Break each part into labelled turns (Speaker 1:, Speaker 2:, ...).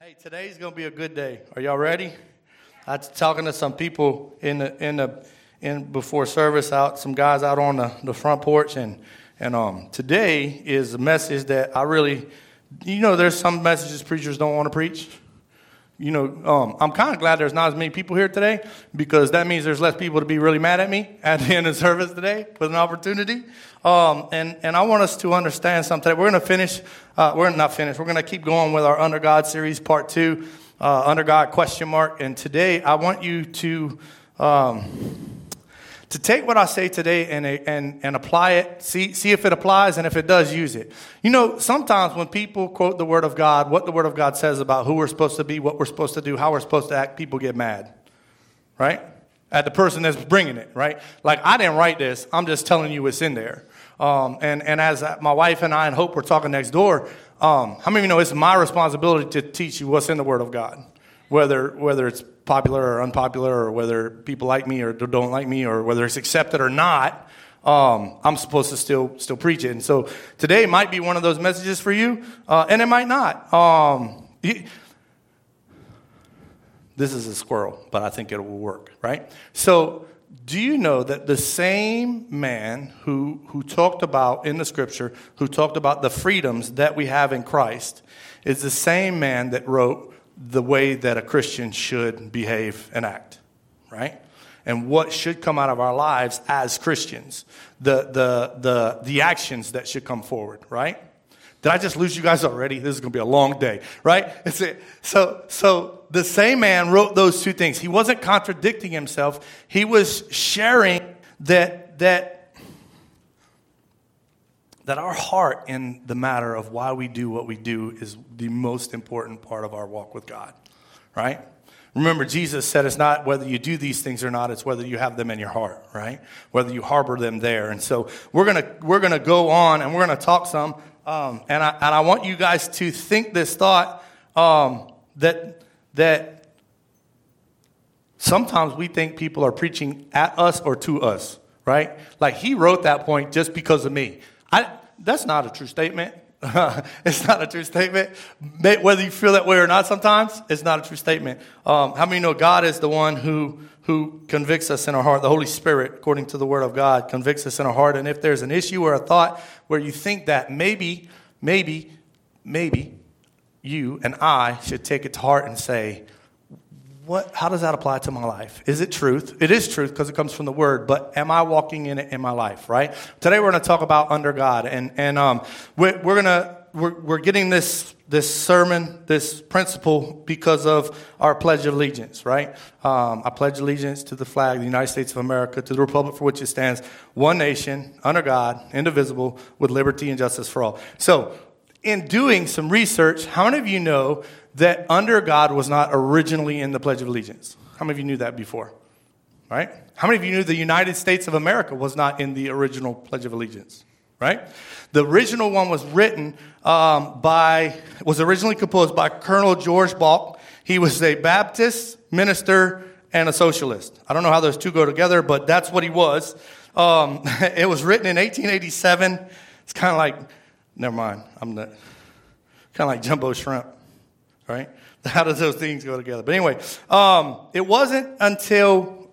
Speaker 1: Hey, today's gonna be a good day. Are y'all ready? I was talking to some people in before service, some guys out on the front porch, and today is a message that I really, there's some messages preachers don't want to preach. I'm kind of glad there's not as many people here today, because that means there's less people to be really mad at me at the end of service today with an opportunity. And I want us to understand something. We're going to finish. We're going to keep going with our Under God series, part 2, Under God ? And today I want you to take what I say today and apply it, see if it applies, and if it does, use it. Sometimes when people quote the Word of God, what the Word of God says about who we're supposed to be, what we're supposed to do, how we're supposed to act, people get mad, right? At the person that's bringing it, right? Like, I didn't write this. I'm just telling you what's in there. And as my wife and I and Hope were talking next door, how many of you know it's my responsibility to teach you what's in the Word of God, whether it's popular or unpopular, or whether people like me or don't like me, or whether it's accepted or not. I'm supposed to still preach it. And so today might be one of those messages for you, and it might not. This is a squirrel, but I think it will work, right? So do you know that the same man who talked about in the scripture, who talked about the freedoms that we have in Christ, is the same man that wrote the way that a Christian should behave and act, right? And what should come out of our lives as Christians, the actions that should come forward, right? Did I just lose you guys already? This is going to be a long day, right? So the same man wrote those two things. He wasn't contradicting himself. He was sharing that our heart in the matter of why we do what we do is the most important part of our walk with God, right? Remember, Jesus said it's not whether you do these things or not, it's whether you have them in your heart, right? Whether you harbor them there. And so we're gonna go on and we're gonna talk some. And I want you guys to think this thought, that sometimes we think people are preaching at us or to us, right? Like, he wrote that point just because of me. That's not a true statement. It's not a true statement. Whether you feel that way or not sometimes, it's not a true statement. How many know God is the one who convicts us in our heart? The Holy Spirit, according to the Word of God, convicts us in our heart. And if there's an issue or a thought where you think that maybe you and I should take it to heart and say, how does that apply to my life? Is it truth? It is truth because it comes from the Word, but am I walking in it in my life, right? Today we're going to talk about under God, and we're getting this sermon, this principle, because of our Pledge of Allegiance, right? I pledge allegiance to the flag of the United States of America, to the republic for which it stands, one nation, under God, indivisible, with liberty and justice for all. So, in doing some research, how many of you know that under God was not originally in the Pledge of Allegiance? How many of you knew that before? Right? How many of you knew the United States of America was not in the original Pledge of Allegiance? Right? The original one was was originally composed by Colonel George Balk. He was a Baptist minister and a socialist. I don't know how those two go together, but that's what he was. It was written in 1887. It's kind of like, never mind, kind of like jumbo shrimp, right? How does those things go together? But anyway, it wasn't until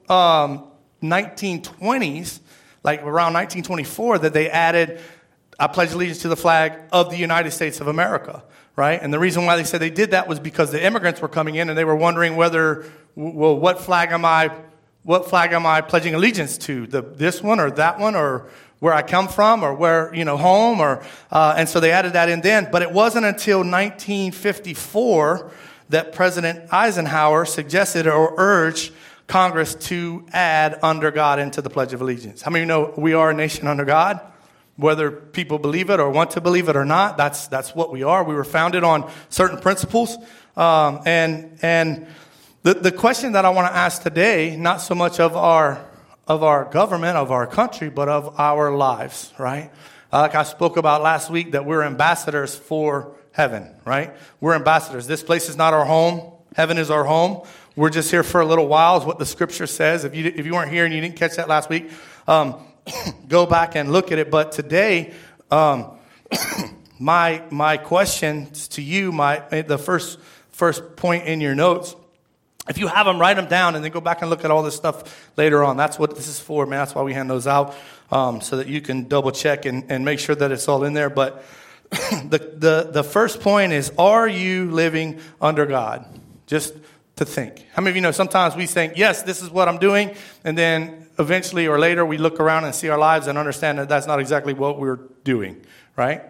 Speaker 1: 1920s, like around 1924, that they added, I pledge allegiance to the flag of the United States of America, right? And the reason why they said they did that was because the immigrants were coming in and they were wondering what flag am I pledging allegiance to? This one or that one, or where I come from, or where, home, and so they added that in then. But it wasn't until 1954 that President Eisenhower suggested or urged Congress to add under God into the Pledge of Allegiance. How many of you know we are a nation under God? Whether people believe it or want to believe it or not, that's what we are. We were founded on certain principles. And the question that I want to ask today, not so much of our government, of our country, but of our lives, right? Like I spoke about last week, that we're ambassadors for heaven, right? We're ambassadors. This place is not our home. Heaven is our home. We're just here for a little while, is what the scripture says. If you weren't here and you didn't catch that last week, go back and look at it. But today, my questions to you, the first point in your notes. If you have them, write them down and then go back and look at all this stuff later on. That's what this is for, man. That's why we hand those out, so that you can double check and make sure that it's all in there. But the first point is, are you living under God? Just to think. How many of you know sometimes we think, yes, this is what I'm doing, and then eventually or later we look around and see our lives and understand that that's not exactly what we're doing, right?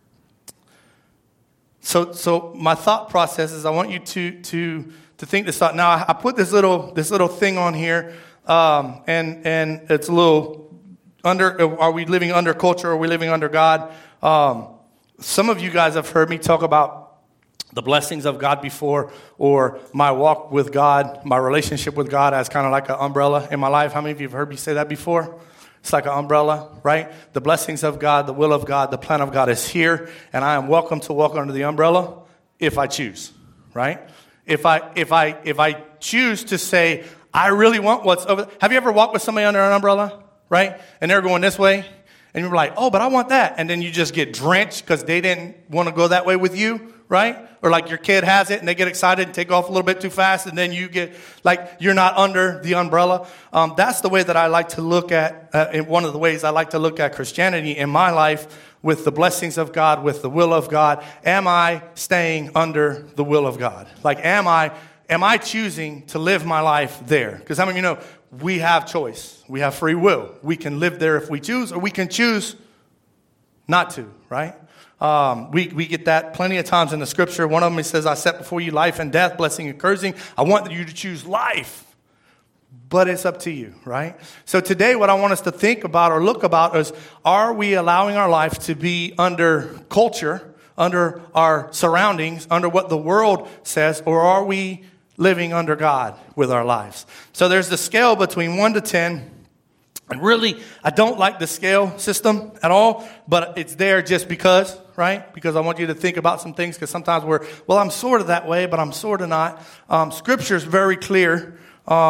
Speaker 1: So my thought process is I want you to think this thought. Now I put this little thing on here, and it's a little under. Are we living under culture? Or are we living under God? Some of you guys have heard me talk about the blessings of God before, or my walk with God, my relationship with God as kind of like an umbrella in my life. How many of you have heard me say that before? It's like an umbrella, right? The blessings of God, the will of God, the plan of God is here, and I am welcome to walk under the umbrella if I choose, right? If I choose to say, I really want what's over. Have you ever walked with somebody under an umbrella, right? And they're going this way, and you're like, oh, but I want that. And then you just get drenched because they didn't want to go that way with you, right? Or like your kid has it and they get excited and take off a little bit too fast, and then you get like you're not under the umbrella. That's the way that I like to look at, one of the ways I like to look at Christianity in my life, with the blessings of God, with the will of God. Am I staying under the will of God? Like, am I choosing to live my life there? Because how many of you know we have choice? We have free will. We can live there if we choose, or we can choose not to, right? We get that plenty of times in the scripture. One of them, it says, I set before you life and death, blessing and cursing. I want you to choose life, but it's up to you, right? So today what I want us to think about or look about is, are we allowing our life to be under culture, under our surroundings, under what the world says, or are we living under God with our lives? So there's the scale between 1 to 10. And really, I don't like the scale system at all, but it's there just because, right? Because I want you to think about some things, because sometimes well, I'm sort of that way, but I'm sort of not. Scripture is very clear.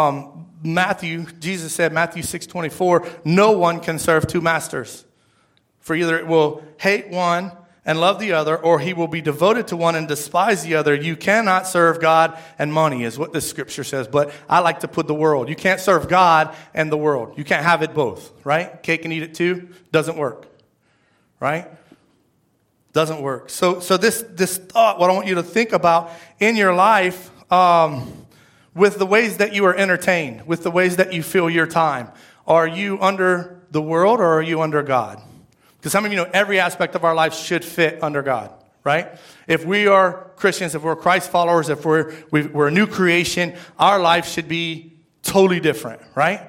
Speaker 1: Jesus said, Matthew 6:24, no one can serve two masters. For either it will hate one and love the other, or he will be devoted to one and despise the other. You cannot serve God and money, is what this scripture says. But I like to put the world. You can't serve God and the world. You can't have it both, right? Cake and eat it too doesn't work, right? Doesn't work. So this thought, what I want you to think about in your life, with the ways that you are entertained, with the ways that you fill your time. Are you under the world, or are you under God? Because some of you know every aspect of our life should fit under God, right? If we are Christians, if we're Christ followers, if we're a new creation, our life should be totally different, right?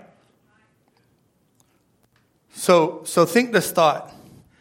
Speaker 1: So think this thought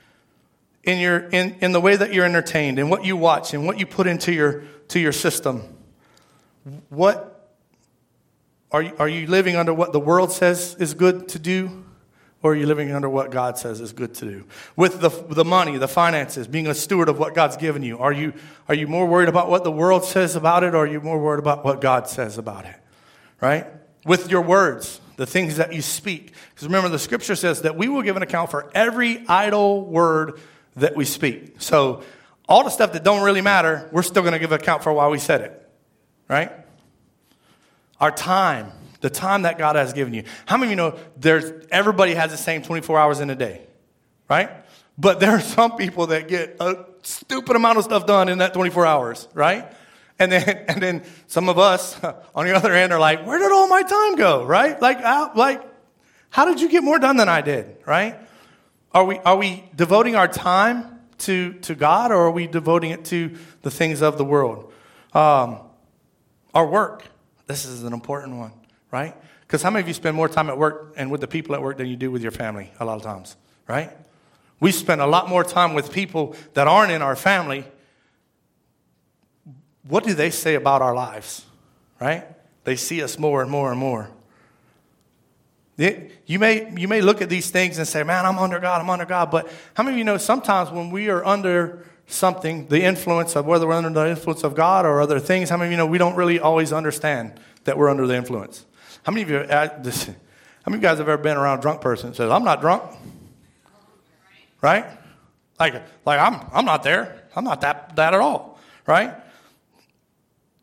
Speaker 1: in the way that you're entertained, and what you watch, and what you put into your system. What are you living under what the world says is good to do? Or are you living under what God says is good to do? With the money, the finances, being a steward of what God's given you. Are you more worried about what the world says about it, or are you more worried about what God says about it? Right? With your words, the things that you speak. Because remember, the scripture says that we will give an account for every idle word that we speak. So all the stuff that don't really matter, we're still going to give an account for why we said it. Right? Our time. The time that God has given you. How many of you know everybody has the same 24 hours in a day, right? But there are some people that get a stupid amount of stuff done in that 24 hours, right? And then some of us on the other end are like, where did all my time go, right? Like how did you get more done than I did, right? Are we devoting our time to God, or are we devoting it to the things of the world? Our work. This is an important one. Right? Because how many of you spend more time at work and with the people at work than you do with your family a lot of times? Right? We spend a lot more time with people that aren't in our family. What do they say about our lives? Right? They see us more and more and more. You may look at these things and say, man, I'm under God. But how many of you know sometimes when we are under something, the influence of whether we're under the influence of God or other things, how many of you know we don't really always understand that we're under the influence? How many of you guys have ever been around a drunk person that says, I'm not drunk? Right? Like I'm not there. I'm not that at all. Right?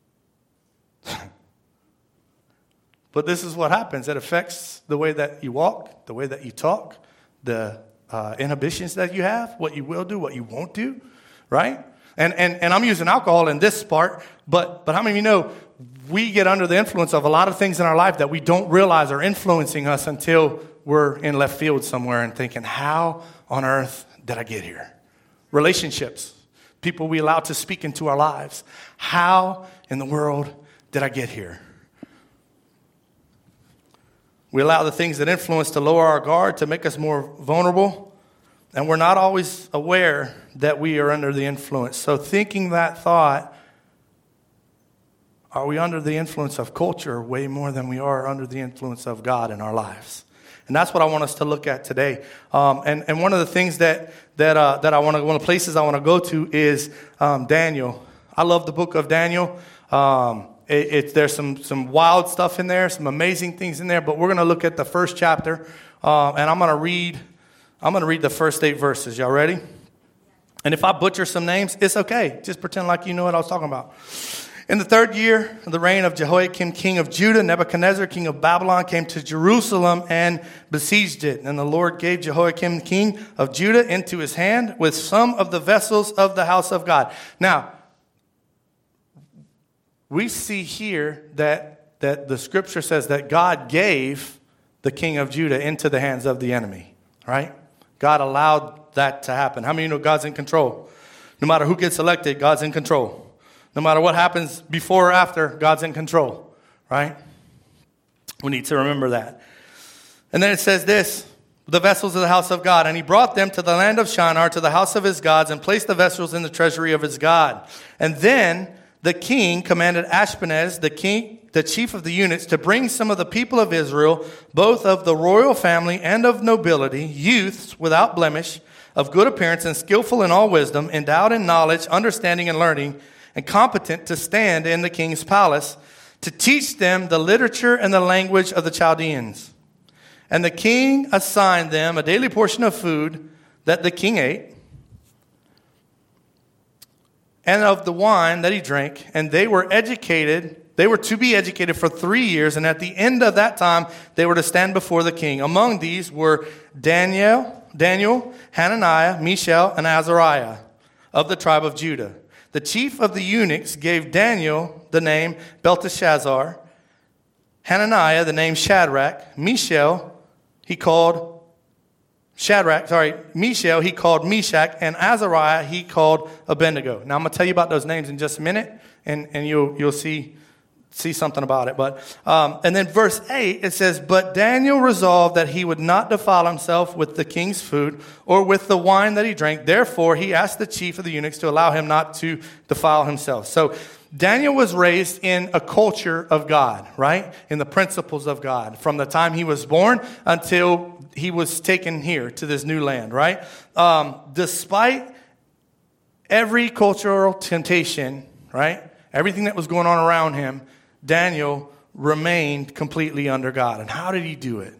Speaker 1: But this is what happens. It affects the way that you walk, the way that you talk, the inhibitions that you have, what you will do, what you won't do, right? And I'm using alcohol in this part, but how many of you know we get under the influence of a lot of things in our life that we don't realize are influencing us until we're in left field somewhere and thinking, how on earth did I get here? Relationships, people we allow to speak into our lives. How in the world did I get here? We allow the things that influence to lower our guard, to make us more vulnerable. And we're not always aware that we are under the influence. So thinking that thought, are we under the influence of culture way more than we are under the influence of God in our lives? And that's what I want us to look at today. And one of the things that I want to, one of the places I want to go to is Daniel. I love the book of Daniel. There's some wild stuff in there, some amazing things in there, but we're going to look at the first chapter, and I'm going to read the first 8 verses. Y'all ready? And if I butcher some names, it's okay. Just pretend like you know what I was talking about. In the 3rd year of the reign of Jehoiakim, king of Judah, Nebuchadnezzar, king of Babylon, came to Jerusalem and besieged it. And the Lord gave Jehoiakim, king of Judah, into his hand with some of the vessels of the house of God. Now, we see here that the scripture says that God gave the king of Judah into the hands of the enemy, right? God allowed that to happen. How many of you know God's in control? No matter who gets elected, God's in control. No matter what happens before or after, God's in control, right? We need to remember that. And then it says this, the vessels of the house of God. And he brought them to the land of Shinar, to the house of his gods, and placed the vessels in the treasury of his God. And then the king commanded Ashpenaz, the chief of the eunuchs, to bring some of the people of Israel, both of the royal family and of nobility, youths without blemish, of good appearance and skillful in all wisdom, endowed in knowledge, understanding, and learning, and competent to stand in the king's palace, to teach them the literature and the language of the Chaldeans. And the king assigned them a daily portion of food that the king ate, and of the wine that he drank, and they were to be educated for 3 years, and at the end of that time, they were to stand before the king. Among these were Daniel, Hananiah, Mishael, and Azariah of the tribe of Judah. The chief of the eunuchs gave Daniel the name Belteshazzar, Hananiah the name Shadrach, Mishael he called Meshach, and Azariah he called Abednego. Now I'm going to tell you about those names in just a minute, and you'll see something about it. But and then verse 8, it says, but Daniel resolved that he would not defile himself with the king's food or with the wine that he drank. Therefore, he asked the chief of the eunuchs to allow him not to defile himself. So Daniel was raised in a culture of God, right? In the principles of God from the time he was born until he was taken here to this new land, right? Despite every cultural temptation, right? Everything that was going on around him, Daniel remained completely under God. And how did he do it?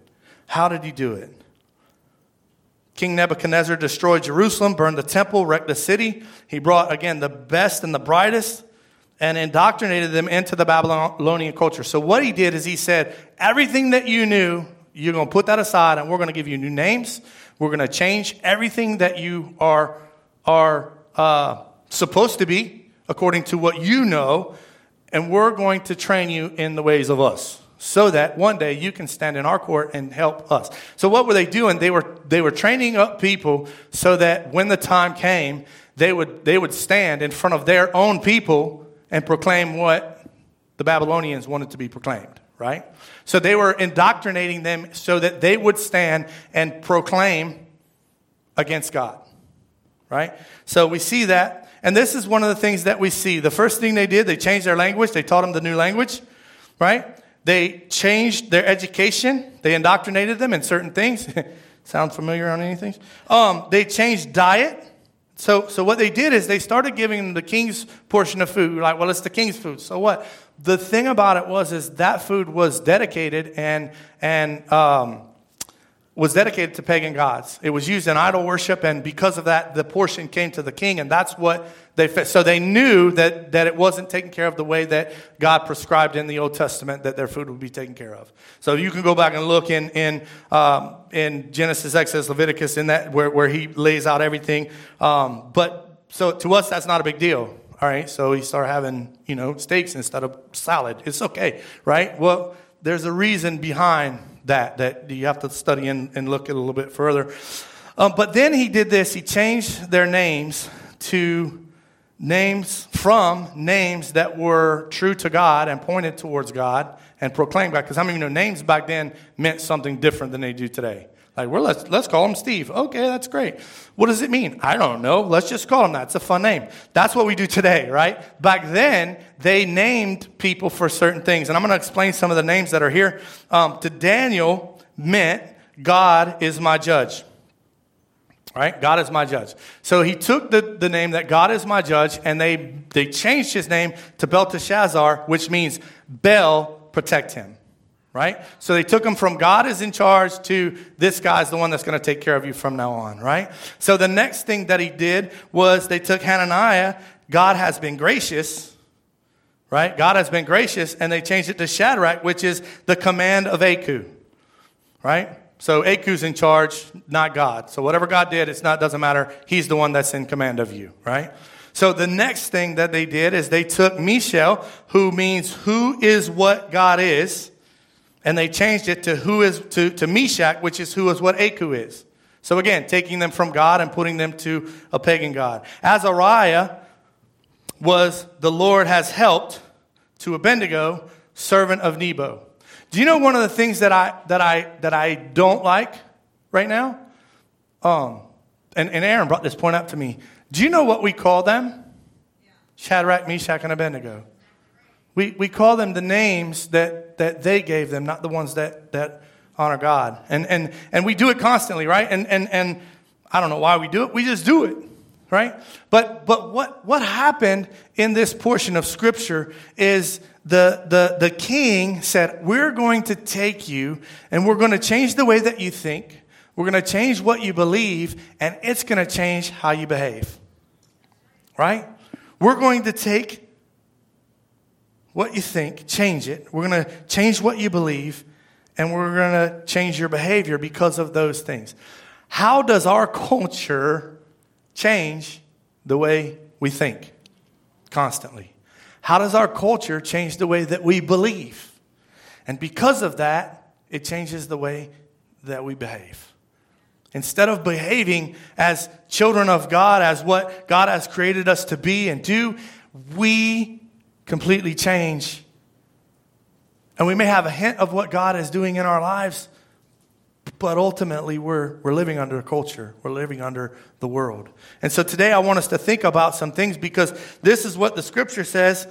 Speaker 1: King Nebuchadnezzar destroyed Jerusalem, burned the temple, wrecked the city. He brought, again, the best and the brightest and indoctrinated them into the Babylonian culture. So what he did is he said, everything that you knew, you're going to put that aside, and we're going to give you new names. We're going to change everything that you are supposed to be according to what you know, and we're going to train you in the ways of us so that one day you can stand in our court and help us. So what were they doing? They were training up people so that when the time came, they would stand in front of their own people and proclaim what the Babylonians wanted to be proclaimed, right? So they were indoctrinating them so that they would stand and proclaim against God, right? So we see that. And this is one of the things that we see. The first thing they did, they changed their language. They taught them the new language, right? They changed their education. They indoctrinated them in certain things. Sound familiar on anything? They changed diet. So what they did is they started giving them the king's portion of food. Like, well, it's the king's food. So what? The thing about it is that food was dedicated and was dedicated to pagan gods. It was used in idol worship, and because of that, the portion came to the king, and that's what So they knew that it wasn't taken care of the way that God prescribed in the Old Testament that their food would be taken care of. So you can go back and look in Genesis, Exodus, Leviticus, in that where he lays out everything. But so to us, that's not a big deal. All right, so he started having, steaks instead of salad. It's okay, right? Well, there's a reason behind that you have to study and look at a little bit further. But then he did this. He changed their names to names that were true to God and pointed towards God and proclaimed God. Because how many of you know names back then meant something different than they do today? Like, let's call him Steve. Okay, that's great. What does it mean? I don't know. Let's just call him that. It's a fun name. That's what we do today, right? Back then, they named people for certain things. And I'm going to explain some of the names that are here. To Daniel meant God is my judge. Right? God is my judge. So he took the name that God is my judge, and they changed his name to Belteshazzar, which means Bel, protect him. Right? So they took him from God is in charge to this guy's the one that's going to take care of you from now on. Right? So the next thing that he did was they took Hananiah, God has been gracious. Right? God has been gracious, and they changed it to Shadrach, which is the command of Aku. Right? So Aku's in charge, not God. So whatever God did, doesn't matter. He's the one that's in command of you, right? So the next thing that they did is they took Mishael, who means who is what God is, and they changed it to Meshach, which is who is what Aku is. So again, taking them from God and putting them to a pagan god. Azariah was the Lord has helped to Abednego, servant of Nebo. Do you know one of the things that I don't like right now? And Aaron brought this point up to me. Do you know what we call them? Yeah. Shadrach, Meshach, and Abednego. We call them the names that they gave them, not the ones that honor God. And we do it constantly, right? And I don't know why we do it. We just do it, right? But what happened in this portion of Scripture is the king said, we're going to take you and we're going to change the way that you think. We're going to change what you believe, and it's going to change how you behave. Right? We're going to take what you think, change it. We're going to change what you believe, and we're going to change your behavior because of those things. How does our culture change the way we think constantly? How does our culture change the way that we believe? And because of that, it changes the way that we behave. Instead of behaving as children of God, as what God has created us to be and do, we completely change. And we may have a hint of what God is doing in our lives, but ultimately we're living under a culture. We're living under the world. And so today I want us to think about some things, because this is what the Scripture says.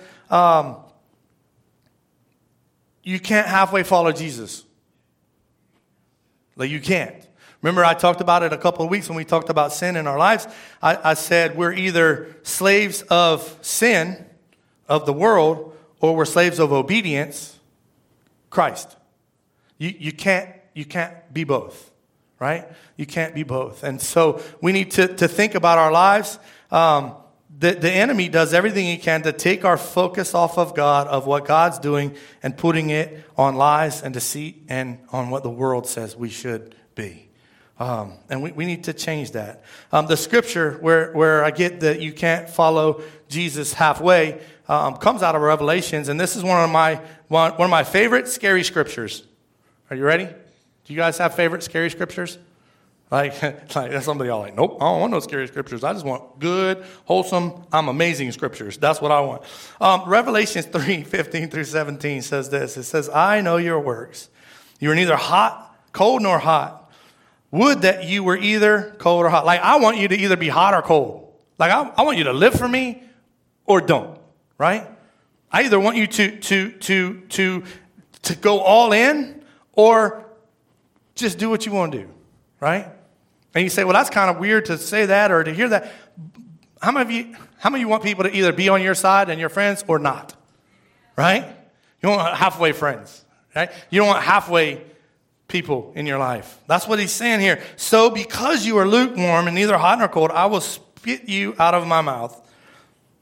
Speaker 1: You can't halfway follow Jesus. Like, you can't. Remember, I talked about it a couple of weeks when we talked about sin in our lives. I said we're either slaves of sin, of the world, or we're slaves of obedience, Christ. You can't be both, right? You can't be both. And so we need to think about our lives. The enemy does everything he can to take our focus off of God, of what God's doing, and putting it on lies and deceit and on what the world says we should be. And we need to change that. The scripture where I get that you can't follow Jesus halfway comes out of Revelations, and this is one of my favorite scary scriptures. Are you ready? Do you guys have favorite scary scriptures? Like that's somebody all like, nope, I don't want no scary scriptures. I just want good, wholesome, I'm amazing scriptures. That's what I want. Revelations 3:15 through 17 says this. It says, I know your works. You are neither cold nor hot. Would that you were either cold or hot. Like, I want you to either be hot or cold. Like, I want you to live for me or don't, right? I either want you to go all in or just do what you want to do, right? And you say, well, that's kind of weird to say that or to hear that. How many of you want people to either be on your side and your friends or not, right? You don't want halfway friends, right? You don't want halfway people in your life. That's what he's saying here. So because you are lukewarm and neither hot nor cold, I will spit you out of my mouth.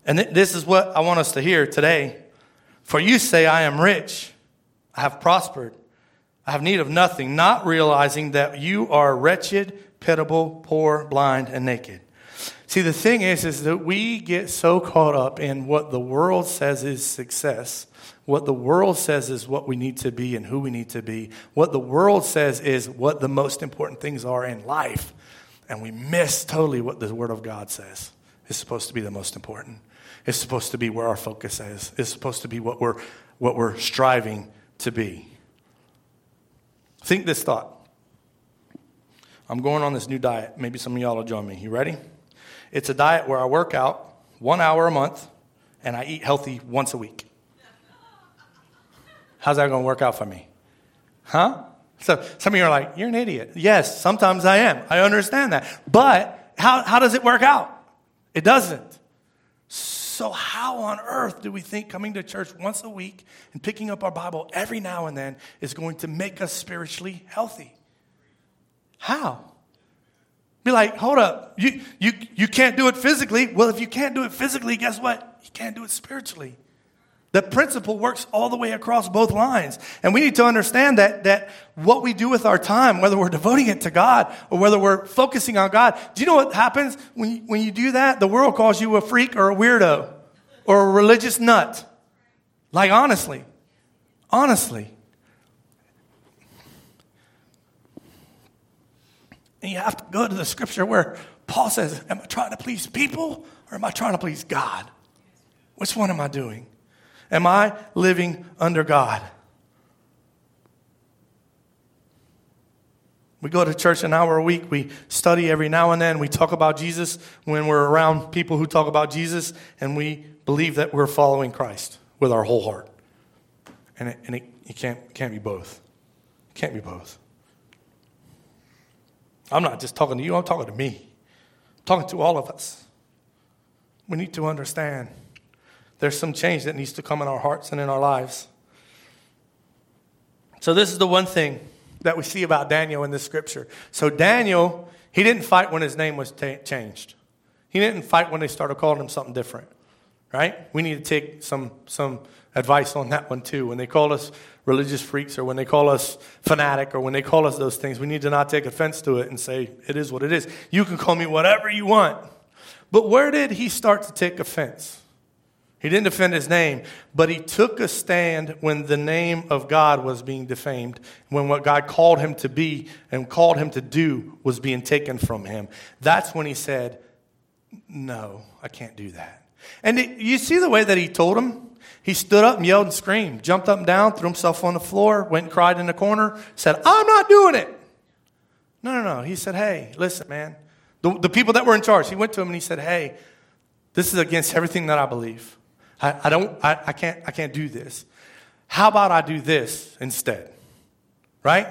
Speaker 1: And this is what I want us to hear today. For you say, I am rich, I have prospered, I have need of nothing, not realizing that you are wretched, pitiable, poor, blind, and naked. See, the thing is that we get so caught up in what the world says is success, what the world says is what we need to be and who we need to be, what the world says is what the most important things are in life, and we miss totally what the Word of God says is supposed to be the most important. It's supposed to be where our focus is. It's supposed to be what we're striving to be. Think this thought. I'm going on this new diet. Maybe some of y'all will join me. You ready? It's a diet where I work out 1 hour a month and I eat healthy once a week. How's that going to work out for me? Huh? So some of you are like, you're an idiot. Yes, sometimes I am. I understand that. But how does it work out? It doesn't. So how on earth do we think coming to church once a week and picking up our Bible every now and then is going to make us spiritually healthy? How? Be like, hold up. You can't do it physically. Well, if you can't do it physically, guess what? You can't do it spiritually. The principle works all the way across both lines. And we need to understand that what we do with our time, whether we're devoting it to God or whether we're focusing on God, do you know what happens when you do that? The world calls you a freak or a weirdo or a religious nut. Like, honestly. And you have to go to the scripture where Paul says, am I trying to please people or am I trying to please God? Which one am I doing? Am I living under God? We go to church an hour a week. We study every now and then. We talk about Jesus when we're around people who talk about Jesus. And we believe that we're following Christ with our whole heart. And it can't be both. It can't be both. I'm not just talking to you. I'm talking to me. I'm talking to all of us. We need to understand there's some change that needs to come in our hearts and in our lives. So this is the one thing that we see about Daniel in this scripture. So Daniel, he didn't fight when his name was changed. He didn't fight when they started calling him something different, right? We need to take some advice on that one too. When they call us religious freaks or when they call us fanatic or when they call us those things, we need to not take offense to it and say, it is what it is. You can call me whatever you want. But where did he start to take offense? He didn't defend his name, but he took a stand when the name of God was being defamed, when what God called him to be and called him to do was being taken from him. That's when he said, no, I can't do that. And you see the way that he told him? He stood up and yelled and screamed, jumped up and down, threw himself on the floor, went and cried in the corner, said, I'm not doing it. No. He said, hey, listen, man. The people that were in charge, he went to him and he said, hey, this is against everything that I believe. I can't do this. How about I do this instead? Right?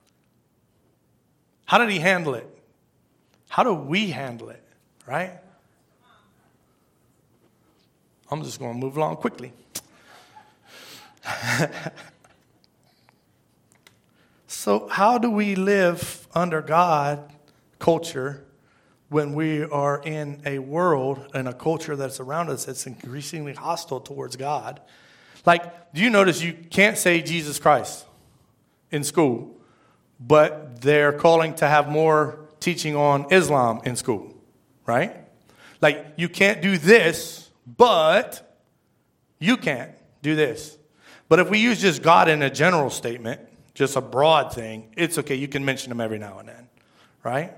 Speaker 1: How did he handle it? How do we handle it? Right? I'm just going to move along quickly. So how do we live under God culture when we are in a world and a culture that's around us that's increasingly hostile towards God? Like, do you notice you can't say Jesus Christ in school, but they're calling to have more teaching on Islam in school, right? Like, you can't do this, but you can't do this. But if we use just God in a general statement, just a broad thing, it's okay. You can mention him every now and then, right?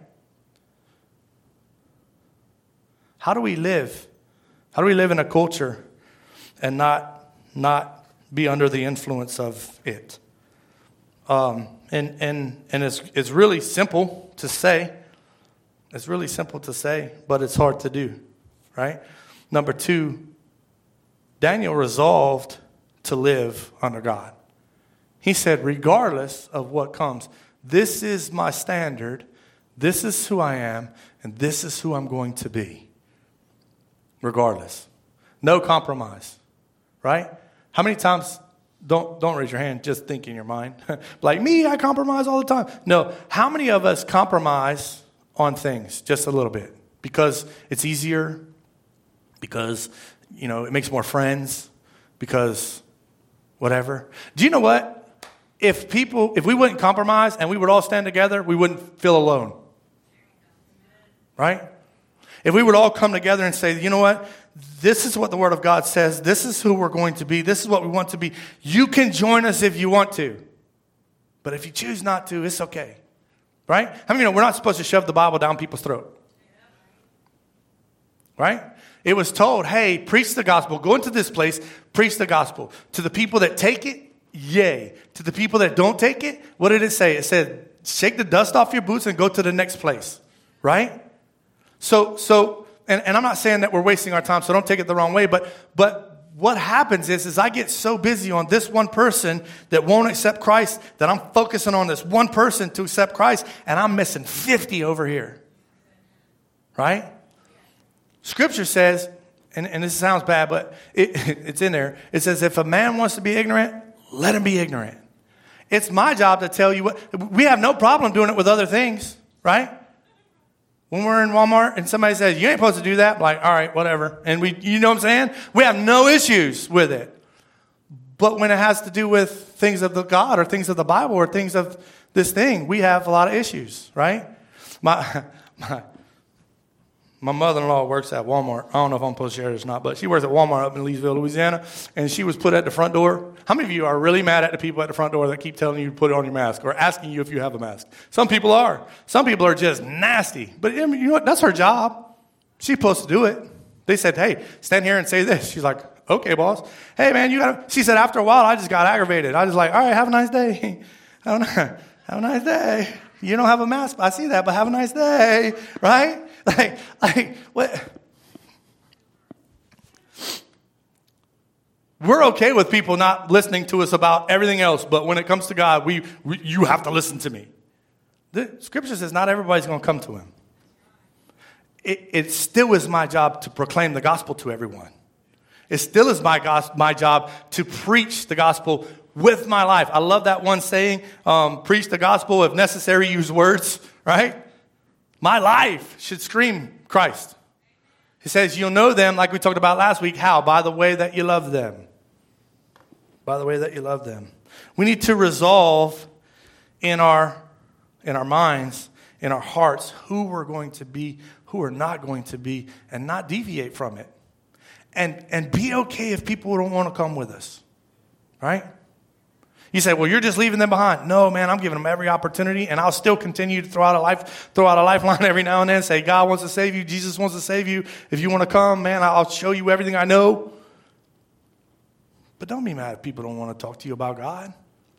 Speaker 1: How do we live? How do we live in a culture and not be under the influence of it? And it's really simple to say. It's really simple to say, but it's hard to do, right? Number 2, Daniel resolved to live under God. He said, regardless of what comes, this is my standard, this is who I am, and this is who I'm going to be. Regardless. No compromise. Right? How many times, don't raise your hand, just think in your mind. Like me, I compromise all the time. No. How many of us compromise on things just a little bit? Because it's easier, because it makes more friends because whatever. Do you know what? If we wouldn't compromise and we would all stand together, we wouldn't feel alone. Right? If we would all come together and say, you know what? This is what the Word of God says. This is who we're going to be. This is what we want to be. You can join us if you want to. But if you choose not to, it's okay. Right? How many we're not supposed to shove the Bible down people's throat? Right? It was told, hey, preach the gospel. Go into this place, preach the gospel. To the people that take it, yay. To the people that don't take it, what did it say? It said, shake the dust off your boots and go to the next place. Right? So, and I'm not saying that we're wasting our time, so don't take it the wrong way, but what happens is I get so busy on this one person that won't accept Christ that I'm focusing on this one person to accept Christ, and I'm missing 50 over here. Right? Scripture says, and this sounds bad, but it's in there. It says, if a man wants to be ignorant, let him be ignorant. It's my job to tell you what. We have no problem doing it with other things, right? When we're in Walmart and somebody says, you ain't supposed to do that, I'm like, all right, whatever. And you know what I'm saying? We have no issues with it. But when it has to do with things of the God or things of the Bible or things of this thing, we have a lot of issues, right? My mother-in-law works at Walmart. I don't know if I'm supposed to share this or not, but she works at Walmart up in Leesville, Louisiana, and she was put at the front door. How many of you are really mad at the people at the front door that keep telling you to put it on your mask or asking you if you have a mask? Some people are. Some people are just nasty. But you know what? That's her job. She's supposed to do it. They said, hey, stand here and say this. She's like, okay, boss. Hey, man, you got to. She said, after a while, I just got aggravated. I was like, all right, have a nice day. Have a nice day. You don't have a mask. I see that, but have a nice day, right? Like what? We're okay with people not listening to us about everything else, but when it comes to God, you have to listen to me. The Scripture says not everybody's going to come to him. It still is my job to proclaim the gospel to everyone. It still is my job to preach the gospel with my life. I love that one saying, preach the gospel, if necessary, use words, right? My life should scream Christ. He says, you'll know them, like we talked about last week. How? By the way that you love them. By the way that you love them. We need to resolve in our minds, in our hearts, who we're going to be, who we're not going to be, and not deviate from it. And be okay if people don't want to come with us. Right? You say, well, you're just leaving them behind. No, man, I'm giving them every opportunity, and I'll still continue to throw out a lifeline every now and then. Say, God wants to save you. Jesus wants to save you. If you want to come, man, I'll show you everything I know. But don't be mad if people don't want to talk to you about God.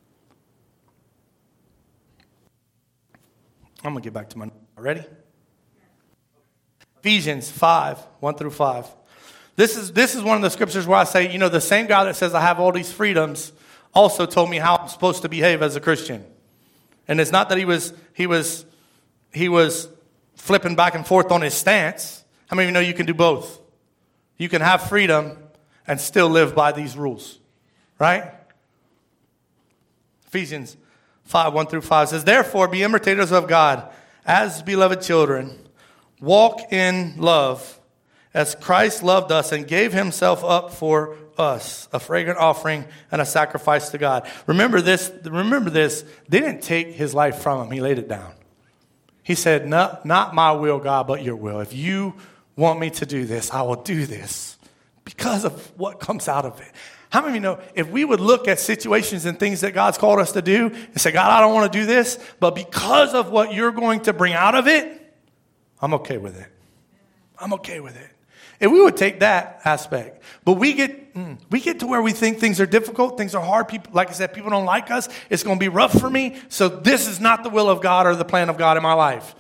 Speaker 1: I'm going to get back to my ready? Ephesians 5, 1 through 5. This is one of the scriptures where I say, the same God that says I have all these freedoms also told me how I'm supposed to behave as a Christian. And it's not that he was flipping back and forth on his stance. How many of you know you can do both? You can have freedom and still live by these rules. Right? Ephesians 5, 1 through 5 says, therefore be imitators of God as beloved children. Walk in love as Christ loved us and gave himself up for us, a fragrant offering and a sacrifice to God. Remember this. They didn't take his life from him. He laid it down. He said, no, not my will, God, but your will. If you want me to do this, I will do this because of what comes out of it. How many of you know if we would look at situations and things that God's called us to do and say, God, I don't want to do this, but because of what you're going to bring out of it, I'm okay with it. I'm okay with it. If we would take that aspect, but we get to where we think things are difficult, things are hard. People, like I said, people don't like us. It's going to be rough for me. So this is not the will of God or the plan of God in my life.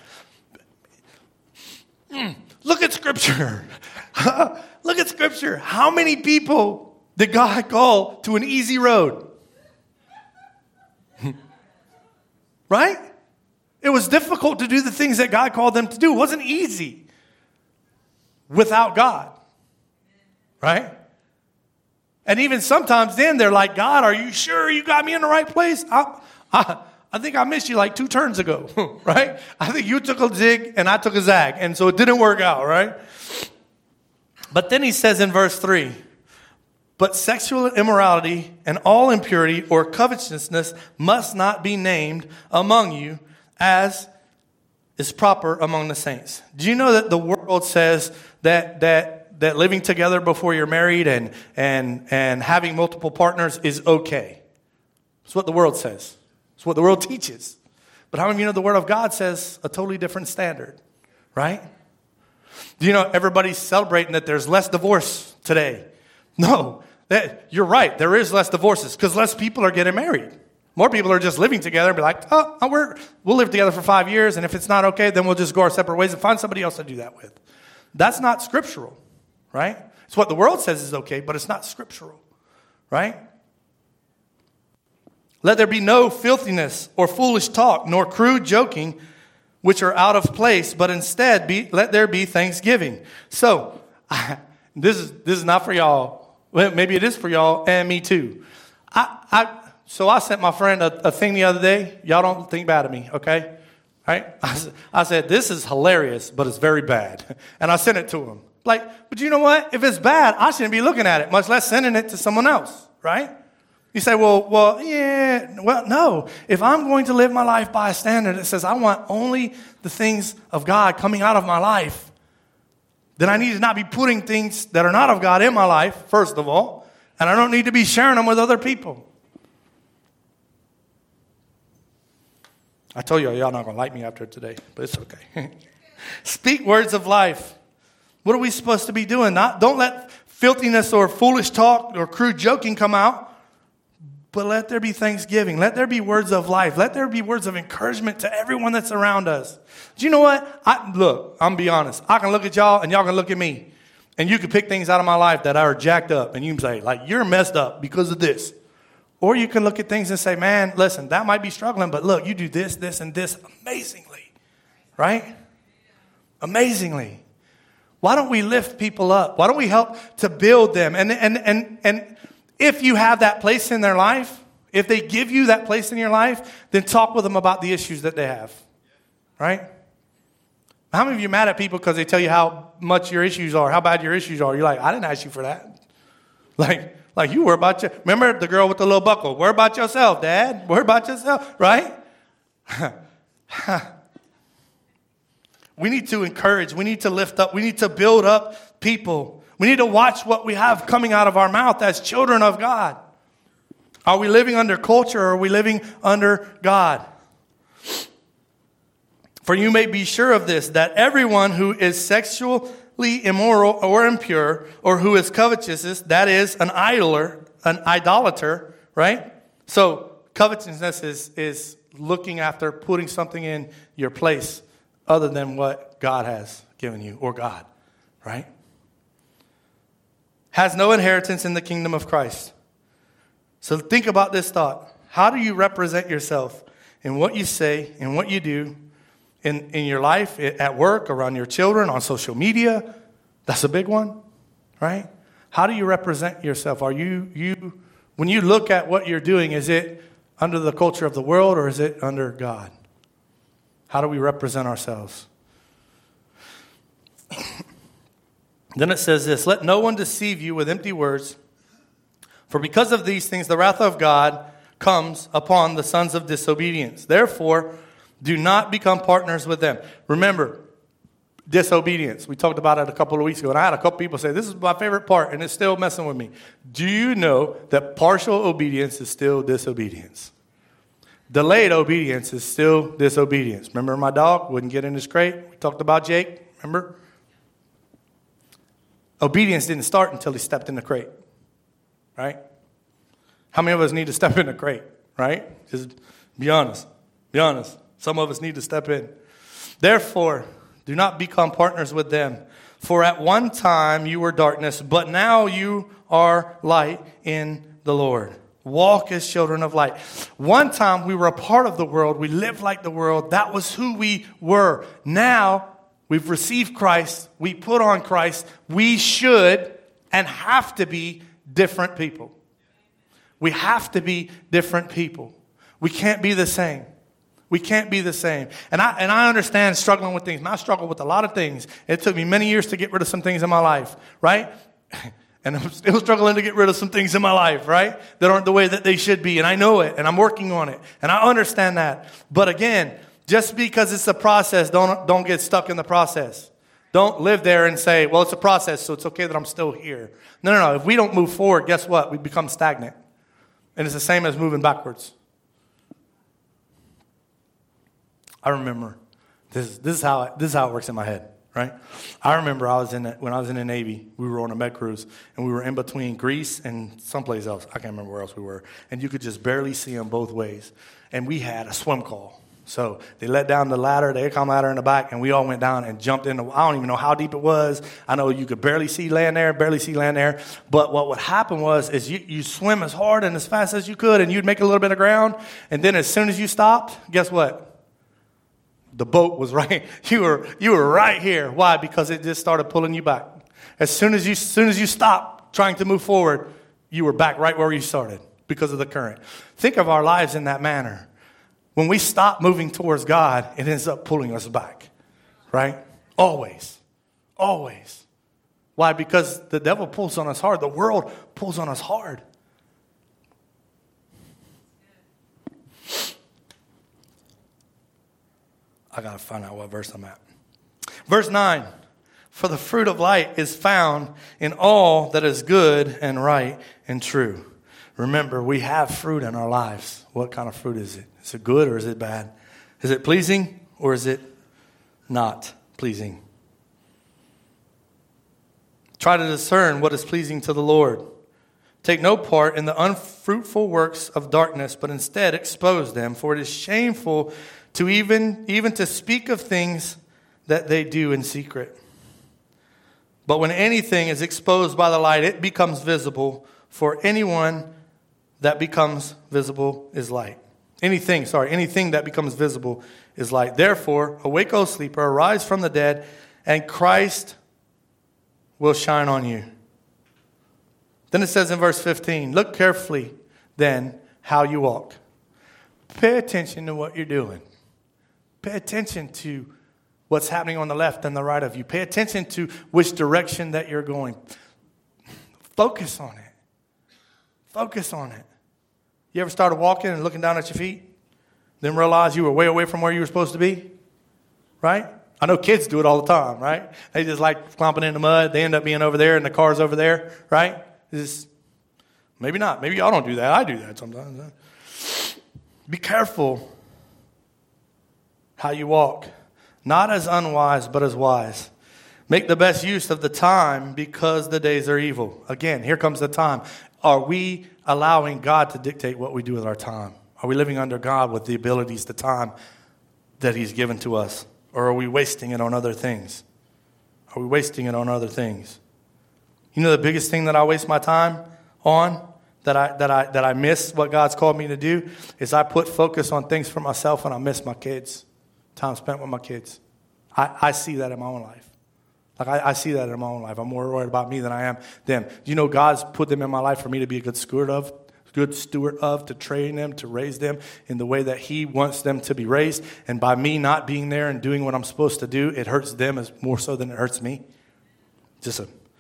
Speaker 1: Look at Scripture. Look at Scripture. How many people did God call to an easy road? Right? It was difficult to do the things that God called them to do. It wasn't easy without God. Right? And even sometimes then they're like, God, are you sure you got me in the right place? I think I missed you like 2 turns ago. Right? I think you took a zig and I took a zag. And so it didn't work out. Right? But then he says in verse 3, but sexual immorality and all impurity or covetousness must not be named among you as is proper among the saints. Do you know that the world says that living together before you're married and having multiple partners is okay? It's what the world says. It's what the world teaches. But how many of you know the Word of God says a totally different standard, right? Do you know everybody's celebrating that there's less divorce today? No, you're right. There is less divorces because less people are getting married. More people are just living together and be like, we'll live together for 5 years, and if it's not okay, then we'll just go our separate ways and find somebody else to do that with. That's not scriptural, right? It's what the world says is okay, but it's not scriptural, right? Let there be no filthiness or foolish talk, nor crude joking, which are out of place, but instead let there be thanksgiving. So, this is not for y'all. Well, maybe it is for y'all and me too. So I sent my friend a thing the other day. Y'all don't think bad of me, okay? Right? I said, this is hilarious, but it's very bad. And I sent it to him. But you know what? If it's bad, I shouldn't be looking at it, much less sending it to someone else, right? You say, well, no. If I'm going to live my life by a standard that says I want only the things of God coming out of my life, then I need to not be putting things that are not of God in my life, first of all, and I don't need to be sharing them with other people. I told y'all not going to like me after today, but it's okay. Speak words of life. What are we supposed to be doing? Don't let filthiness or foolish talk or crude joking come out. But let there be thanksgiving. Let there be words of life. Let there be words of encouragement to everyone that's around us. Do you know what? I'm going to be honest. I can look at y'all and y'all can look at me. And you can pick things out of my life that are jacked up. And you can say, you're messed up because of this. Or you can look at things and say, man, listen, that might be struggling. But look, you do this, this, and this amazingly. Right? Amazingly. Why don't we lift people up? Why don't we help to build them? And if you have that place in their life, if they give you that place in your life, then talk with them about the issues that they have. Right? How many of you are mad at people because they tell you how much your issues are, how bad your issues are? You're like, I didn't ask you for that. Like you worry about remember the girl with the little buckle? Worry about yourself, Dad. Worry about yourself, right? We need to encourage. We need to lift up. We need to build up people. We need to watch what we have coming out of our mouth as children of God. Are we living under culture or are we living under God? For you may be sure of this, that everyone who is sexually immoral or impure, or who is covetous, that is an idolater, right? So covetousness is looking after putting something in your place other than what God has given you, or God, right? Has no inheritance in the kingdom of Christ. So think about this thought. How do you represent yourself in what you say, in what you do, in your life, at work, around your children, on social media? That's a big one, right? How do you represent yourself? Are you when you look at what you're doing, is it under the culture of the world or is it under God? How do we represent ourselves? Then it says this, let no one deceive you with empty words, for because of these things the wrath of God comes upon the sons of disobedience. Therefore, do not become partners with them. Remember, disobedience. We talked about it a couple of weeks ago, and I had a couple people say, this is my favorite part, and it's still messing with me. Do you know that partial obedience is still disobedience? Delayed obedience is still disobedience. Remember my dog wouldn't get in his crate? We talked about Jake, remember? Obedience didn't start until he stepped in the crate, right? How many of us need to step in the crate, right? Just be honest. Be honest. Some of us need to step in. Therefore, do not become partners with them. For at one time you were darkness, but now you are light in the Lord. Walk as children of light. One time we were a part of the world. We lived like the world. That was who we were. Now we've received Christ. We put on Christ. We should and have to be different people. We have to be different people. We can't be the same. We can't be the same. And I understand struggling with things. I struggle with a lot of things. It took me many years to get rid of some things in my life, right? And I'm still struggling to get rid of some things in my life, right? That aren't the way that they should be. And I know it, and I'm working on it. And I understand that. But again, just because it's a process, don't get stuck in the process. Don't live there and say, well, it's a process, so it's okay that I'm still here. No. If we don't move forward, guess what? We become stagnant. And it's the same as moving backwards. I remember, this is how it works in my head, right? I remember when I was in the Navy, we were on a med cruise, and we were in between Greece and someplace else. I can't remember where else we were. And you could just barely see them both ways. And we had a swim call. So they let down the ladder, the AirCom ladder in the back, and we all went down and jumped in. I don't even know how deep it was. I know you could barely see land there. But what would happen is you swim as hard and as fast as you could, and you'd make a little bit of ground. And then as soon as you stopped, guess what? The boat was right. You were right here. Why? Because it just started pulling you back. As soon as you stopped trying to move forward, you were back right where you started because of the current. Think of our lives in that manner. When we stop moving towards God, it ends up pulling us back, right? Always. Why? Because the devil pulls on us hard. The world pulls on us hard. I got to find out what verse I'm at. Verse 9. For the fruit of light is found in all that is good and right and true. Remember, we have fruit in our lives. What kind of fruit is it? Is it good or is it bad? Is it pleasing or is it not pleasing? Try to discern what is pleasing to the Lord. Take no part in the unfruitful works of darkness, but instead expose them, for it is shameful to even to speak of things that they do in secret. But when anything is exposed by the light, it becomes visible, for anyone that becomes visible is light. Anything that becomes visible is light. Therefore, awake, O sleeper, arise from the dead, and Christ will shine on you. Then it says in verse 15, look carefully then how you walk. Pay attention to what you're doing. Pay attention to what's happening on the left and the right of you. Pay attention to which direction that you're going. Focus on it. Focus on it. You ever started walking and looking down at your feet? Then realize you were way away from where you were supposed to be? Right? I know kids do it all the time, right? They just like clomping in the mud. They end up being over there and the car's over there, right? Maybe not. Maybe y'all don't do that. I do that sometimes. Be careful how you walk. Not as unwise, but as wise. Make the best use of the time because the days are evil. Again, here comes the time. Are we allowing God to dictate what we do with our time? Are we living under God with the abilities, the time that He's given to us? Or are we wasting it on other things? Are we wasting it on other things? You know the biggest thing that I waste my time on, that I miss what God's called me to do, is I put focus on things for myself and I miss my kids. Time spent with my kids. I see that in my own life. Like I see that in my own life. I'm more worried about me than I am them. Do you know God's put them in my life for me to be a good steward of, to train them, to raise them in the way that He wants them to be raised. And by me not being there and doing what I'm supposed to do, it hurts them as more so than it hurts me. Just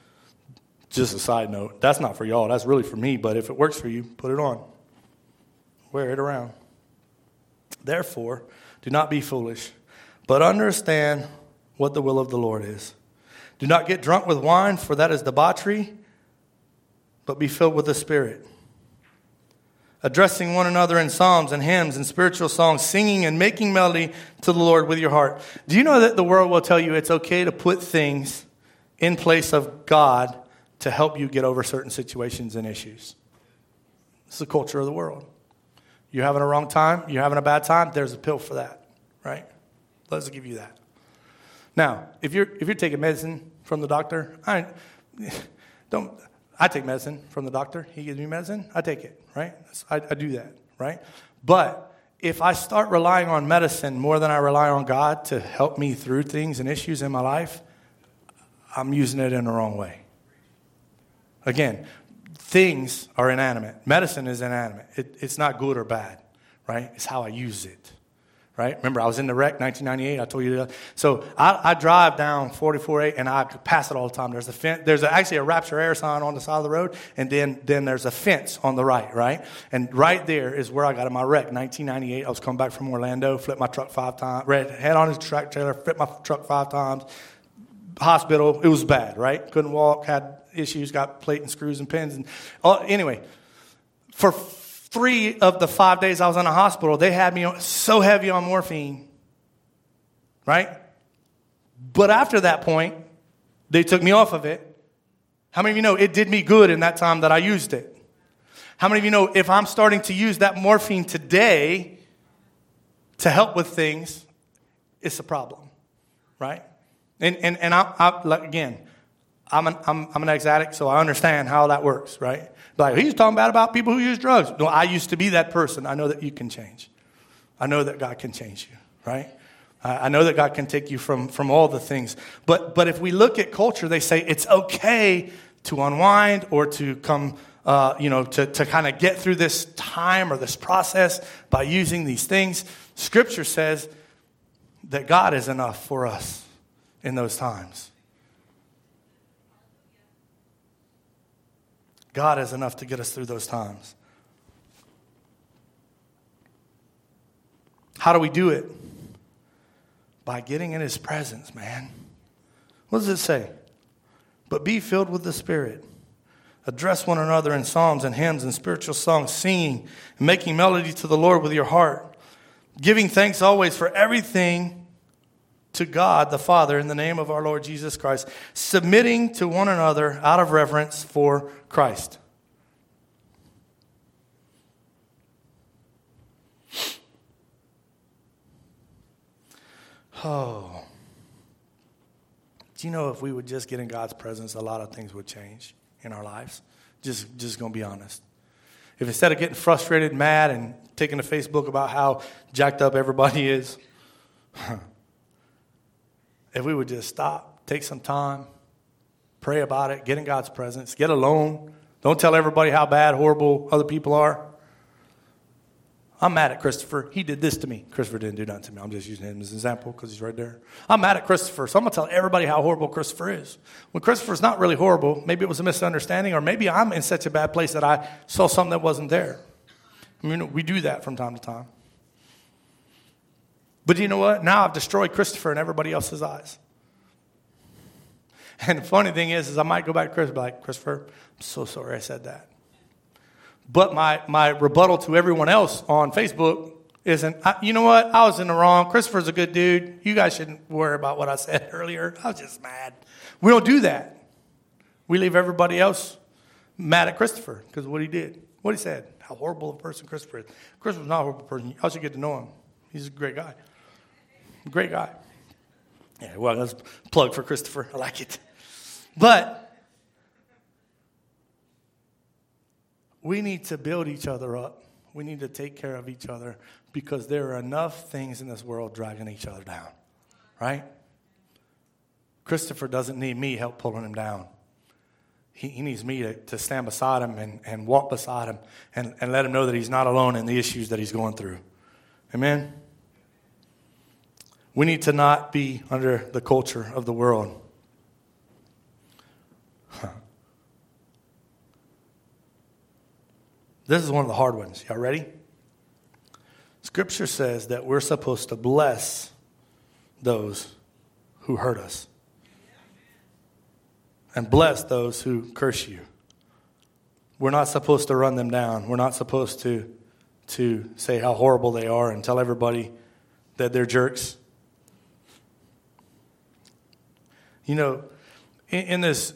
Speaker 1: a side note. That's not for y'all. That's really for me. But if it works for you, put it on. Wear it around. Therefore, do not be foolish, but understand what the will of the Lord is. Do not get drunk with wine, for that is debauchery, but be filled with the Spirit. Addressing one another in psalms and hymns and spiritual songs, singing and making melody to the Lord with your heart. Do you know that the world will tell you it's okay to put things in place of God to help you get over certain situations and issues? It's the culture of the world. You're having a wrong time, you're having a bad time, there's a pill for that, right? Let's give you that. Now, if you're taking medicine from the doctor, I take medicine from the doctor. He gives me medicine. I take it, right? I do that, right? But if I start relying on medicine more than I rely on God to help me through things and issues in my life, I'm using it in the wrong way. Again, things are inanimate. Medicine is inanimate. It's not good or bad, right? It's how I use it, right? Remember, I was in the wreck, 1998. I told you that. So I drive down 44A, and I pass it all the time. There's a fence. There's actually a Rapture Air sign on the side of the road, and then there's a fence on the right? And right there is where I got in my wreck, 1998. I was coming back from Orlando, flipped my truck 5 times, head on his track trailer, flipped my truck 5 times. Hospital, it was bad, right? Couldn't walk, had issues, got plate and screws and pins. And anyway, for 3 of the 5 days I was in the hospital, they had me so heavy on morphine, right? But after that point, they took me off of it. How many of you know it did me good in that time that I used it? How many of you know if I'm starting to use that morphine today to help with things, it's a problem, right? And again, I'm an ex-addict, so I understand how that works, right? Like, he's talking bad about people who use drugs. No, I used to be that person. I know that you can change. I know that God can change you, right? I know that God can take you from all the things. But if we look at culture, they say it's okay to unwind or to come, to kind of get through this time or this process by using these things. Scripture says that God is enough for us in those times. God is enough to get us through those times. How do we do it? By getting in his presence, man. What does it say? But be filled with the Spirit. Address one another in psalms and hymns and spiritual songs, singing and making melody to the Lord with your heart. Giving thanks always for everything to God the Father in the name of our Lord Jesus Christ, submitting to one another out of reverence for Christ. Oh. Do you know if we would just get in God's presence, a lot of things would change in our lives? Just going to be honest. If instead of getting frustrated, mad, and taking to Facebook about how jacked up everybody is, if we would just stop, take some time, pray about it, get in God's presence, get alone. Don't tell everybody how bad, horrible other people are. I'm mad at Christopher. He did this to me. Christopher didn't do nothing to me. I'm just using him as an example because he's right there. I'm mad at Christopher, so I'm going to tell everybody how horrible Christopher is. When Christopher's not really horrible, maybe it was a misunderstanding, or maybe I'm in such a bad place that I saw something that wasn't there. I mean, we do that from time to time. But you know what? Now I've destroyed Christopher in everybody else's eyes. And the funny thing is I might go back to Christopher and be like, Christopher, I'm so sorry I said that. But my rebuttal to everyone else on Facebook isn't, you know what? I was in the wrong. Christopher's a good dude. You guys shouldn't worry about what I said earlier. I was just mad. We don't do that. We leave everybody else mad at Christopher because of what he did, what he said, how horrible a person Christopher is. Christopher's not a horrible person. Y'all should get to know him. He's a great guy. Great guy. Yeah, well, let's plug for Christopher. I like it. But we need to build each other up. We need to take care of each other because there are enough things in this world dragging each other down, right? Christopher doesn't need me help pulling him down. He needs me to stand beside him and walk beside him and let him know that he's not alone in the issues that he's going through. Amen? We need to not be under the culture of the world. This is one of the hard ones. Y'all ready? Scripture says that we're supposed to bless those who hurt us and bless those who curse you. We're not supposed to run them down. We're not supposed to say how horrible they are and tell everybody that they're jerks. You know, in this...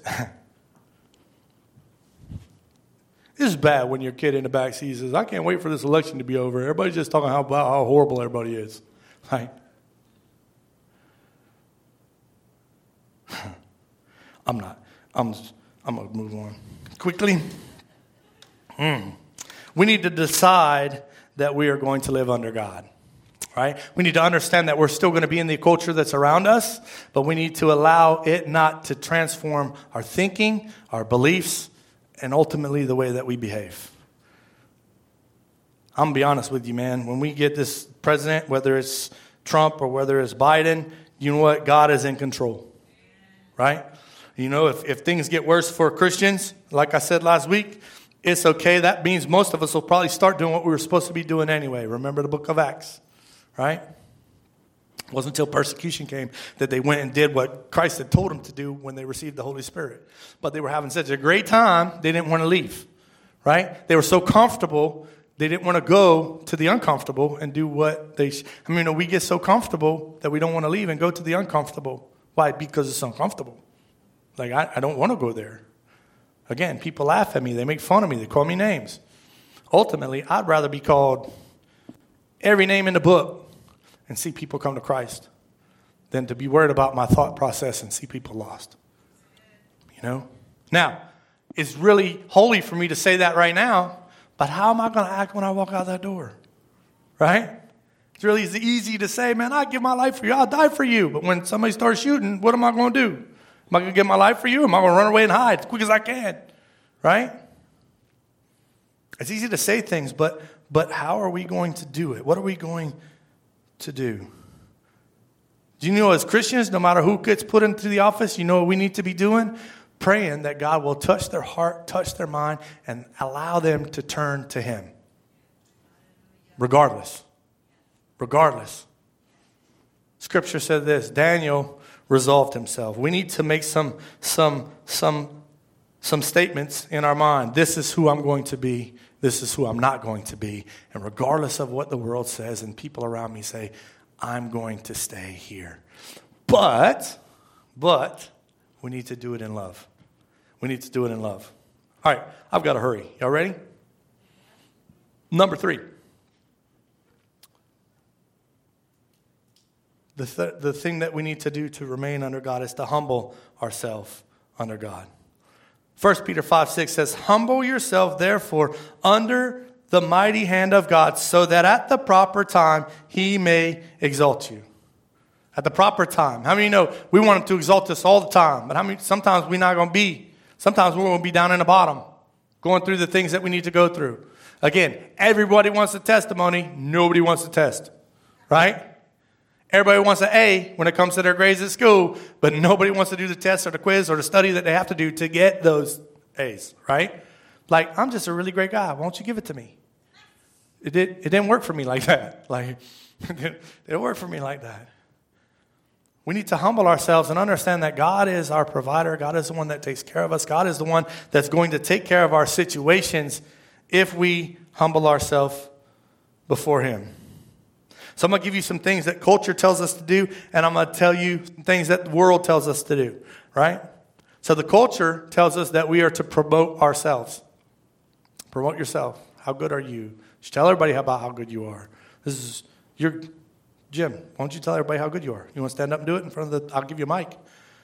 Speaker 1: This is bad when your kid in the back seat says, I can't wait for this election to be over. Everybody's just talking about how horrible everybody is. Right? I'm not. I'm going to move on quickly. We need to decide that we are going to live under God. Right? We need to understand that we're still going to be in the culture that's around us, but we need to allow it not to transform our thinking, our beliefs, and ultimately the way that we behave. I'm going to be honest with you, man. When we get this president, whether it's Trump or whether it's Biden, you know what? God is in control, right? You know, if things get worse for Christians, like I said last week, it's okay. That means most of us will probably start doing what we were supposed to be doing anyway. Remember the book of Acts, right? It wasn't until persecution came that they went and did what Christ had told them to do when they received the Holy Spirit. But they were having such a great time, they didn't want to leave, right? They were so comfortable, they didn't want to go to the uncomfortable and do what they... we get so comfortable that we don't want to leave and go to the uncomfortable. Why? Because it's uncomfortable. Like, I don't want to go there. Again, people laugh at me. They make fun of me. They call me names. Ultimately, I'd rather be called every name in the book and see people come to Christ than to be worried about my thought process and see people lost. You know? Now, it's really holy for me to say that right now, but how am I going to act when I walk out that door? Right? It's really easy to say, man, I'll give my life for you. I'll die for you. But when somebody starts shooting, what am I going to do? Am I going to give my life for you? Am I going to run away and hide as quick as I can? Right? It's easy to say things, but how are we going to do it? What are we going to do? Do you know as Christians, no matter who gets put into the office, you know what we need to be doing? Praying that God will touch their heart, touch their mind, and allow them to turn to Him. Regardless. Scripture said this, Daniel resolved himself. We need to make some statements in our mind. This is who I'm going to be. This is who I'm not going to be. And regardless of what the world says and people around me say, I'm going to stay here. But we need to do it in love. We need to do it in love. All right, I've got to hurry. Y'all ready? Number 3. The thing that we need to do to remain under God is to humble ourselves under God. 1 Peter 5:6 says, humble yourself, therefore, under the mighty hand of God, so that at the proper time He may exalt you. At the proper time. How many know we want Him to exalt us all the time? But how many? Sometimes we're not going to be. Sometimes we're going to be down in the bottom, going through the things that we need to go through. Again, everybody wants a testimony. Nobody wants a test. Right? Everybody wants an A when it comes to their grades at school, but nobody wants to do the test or the quiz or the study that they have to do to get those A's, right? Like, I'm just a really great guy. Why don't you give it to me? It didn't work for me like that. Like, it didn't work for me like that. We need to humble ourselves and understand that God is our provider. God is the one that takes care of us. God is the one that's going to take care of our situations if we humble ourselves before Him. So I'm going to give you some things that culture tells us to do, and I'm going to tell you things that the world tells us to do, right? So the culture tells us that we are to promote ourselves. Promote yourself. How good are you? Just tell everybody about how good you are. This is your Jim. Why don't you tell everybody how good you are? You want to stand up and do it in front of the? I'll give you a mic.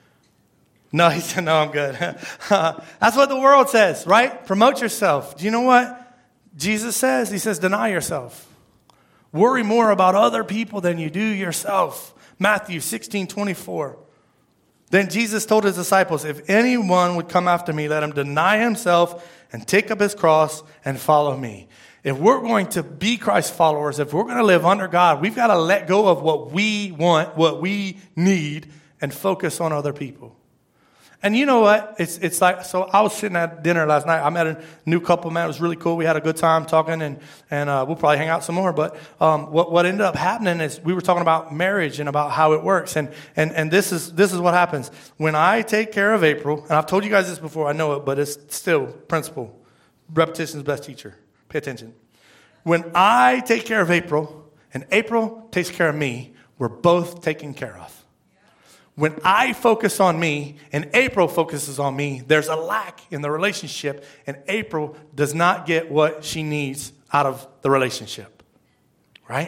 Speaker 1: No, he said, no, I'm good. That's what the world says, right? Promote yourself. Do you know what Jesus says? He says, deny yourself. Worry more about other people than you do yourself. Matthew 16:24. Then Jesus told His disciples, if anyone would come after me, let him deny himself and take up his cross and follow me. If we're going to be Christ followers, if we're going to live under God, we've got to let go of what we want, what we need, and focus on other people. And you know what? It's like, so I was sitting at dinner last night. I met a new couple, man. It was really cool. We had a good time talking, and we'll probably hang out some more. But what ended up happening is we were talking about marriage and about how it works. And this is what happens. When I take care of April, and I've told you guys this before, I know it, but it's still principle. Repetition is the best teacher. Pay attention. When I take care of April, and April takes care of me, we're both taken care of. When I focus on me and April focuses on me, there's a lack in the relationship, and April does not get what she needs out of the relationship. Right?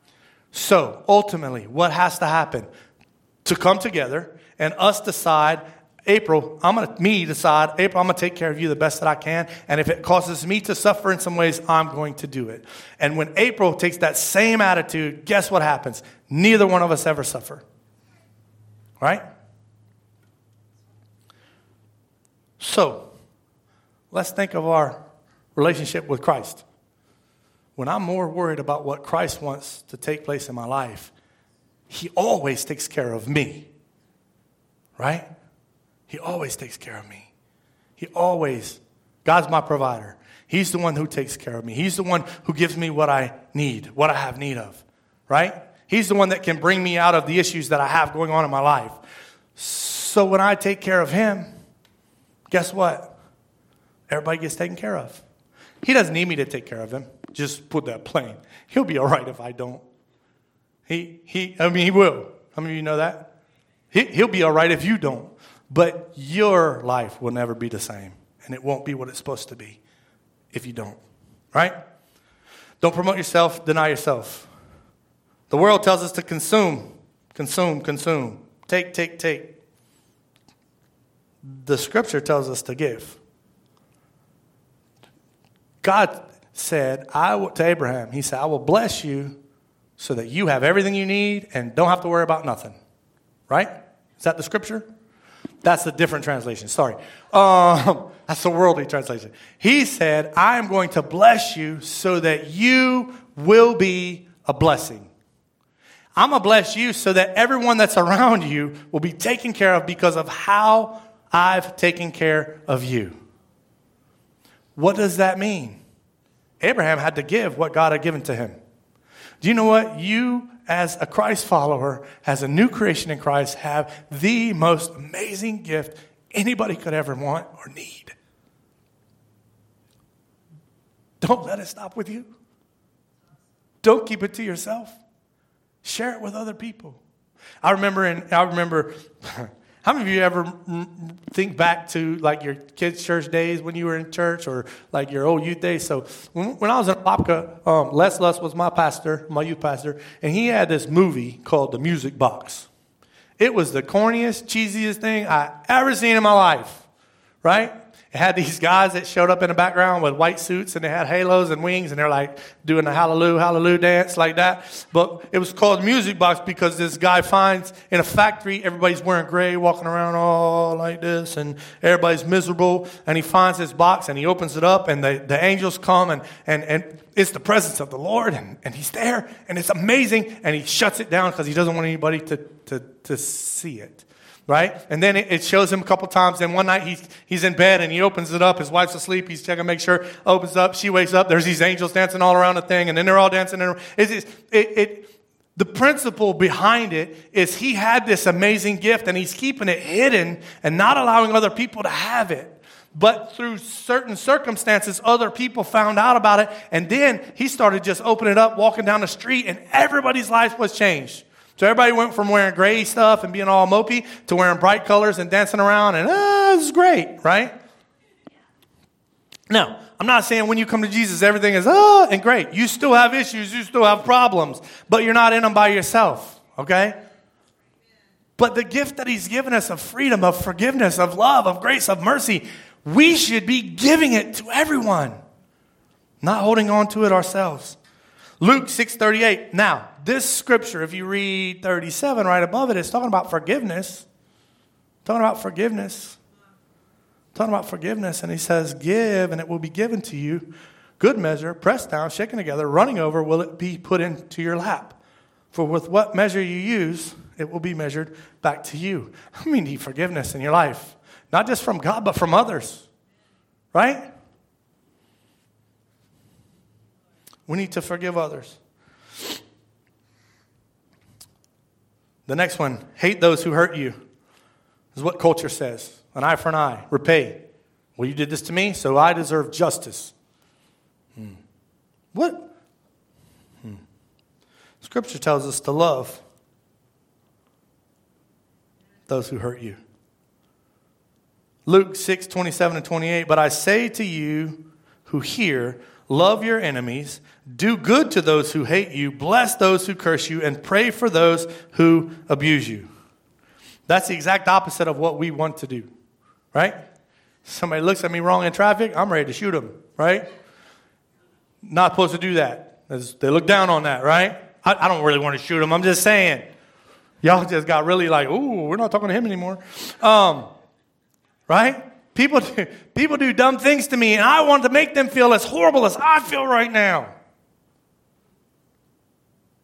Speaker 1: So, ultimately, what has to happen? To come together and us decide, April, I'm going to take care of you the best that I can, and if it causes me to suffer in some ways, I'm going to do it. And when April takes that same attitude, guess what happens? Neither one of us ever suffer. Right? So, let's think of our relationship with Christ. when I'm more worried about what Christ wants to take place in my life, he always takes care of me. Right? He always takes care of me. God's my provider. He's the one who takes care of me. He's the one who gives me what I need, what I have need of. Right? He's the one that can bring me out of the issues that I have going on in my life. So when I take care of him, guess what? Everybody gets taken care of. He doesn't need me to take care of him. Just put that plain. He'll be all right if I don't. He will. How many of you know that? He'll be all right if you don't. But your life will never be the same. And it won't be what it's supposed to be if you don't. Right? Don't promote yourself, deny yourself. The world tells us to consume. Take. The scripture tells us to give. God said to Abraham, he said, I will bless you so that you have everything you need and don't have to worry about nothing. Right? Is that the scripture? That's the different translation. Sorry. That's the worldly translation. He said, I am going to bless you so that you will be a blessing. I'm going to bless you so that everyone that's around you will be taken care of because of how I've taken care of you. What does that mean? Abraham had to give what God had given to him. Do you know what? You, as a Christ follower, as a new creation in Christ, have the most amazing gift anybody could ever want or need. Don't let it stop with you. Don't keep it to yourself. Share it with other people. I remember, how many of you ever think back to like your kids' church days when you were in church or like your old youth days? So when I was in Apopka, Les Luss was my youth pastor, and he had this movie called The Music Box. It was the corniest, cheesiest thing I ever seen in my life, right? It had these guys that showed up in the background with white suits, and they had halos and wings, and they're like doing the hallelujah, hallelujah dance like that. But it was called Music Box because this guy finds in a factory, everybody's wearing gray, walking around all like this, and everybody's miserable. And he finds this box, and he opens it up, and the angels come, and it's the presence of the Lord, and he's there, and it's amazing. And he shuts it down because he doesn't want anybody to see it. Right? And then it shows him a couple times. And one night he's in bed and he opens it up. His wife's asleep. He's checking to make sure. Opens up. She wakes up. There's these angels dancing all around the thing. And then they're all dancing. The principle behind it is he had this amazing gift and he's keeping it hidden and not allowing other people to have it. But through certain circumstances, other people found out about it. And then he started just opening it up, walking down the street, and everybody's life was changed. So everybody went from wearing gray stuff and being all mopey to wearing bright colors and dancing around, and this is great, right? Now, I'm not saying when you come to Jesus, everything is and great. You still have issues, you still have problems, but you're not in them by yourself, okay? But the gift that he's given us of freedom, of forgiveness, of love, of grace, of mercy, we should be giving it to everyone, not holding on to it ourselves. Luke 6:38. Now, this scripture, if you read 37 right above it, it's talking about forgiveness. Talking about forgiveness. And he says, give, and it will be given to you. Good measure, pressed down, shaken together, running over, will it be put into your lap. For with what measure you use, it will be measured back to you. We need forgiveness in your life. Not just from God, but from others. Right? We need to forgive others. The next one, hate those who hurt you. This is what culture says. An eye for an eye. Repay. Well, you did this to me, so I deserve justice. What? Scripture tells us to love those who hurt you. Luke 6:27 and 28. But I say to you who hear, love your enemies, do good to those who hate you, bless those who curse you, and pray for those who abuse you. That's the exact opposite of what we want to do, right? Somebody looks at me wrong in traffic, I'm ready to shoot them, right? Not supposed to do that. They look down on that, right? I don't really want to shoot them. I'm just saying. Y'all just got really like, ooh, we're not talking to him anymore. Right? People do dumb things to me, and I want to make them feel as horrible as I feel right now.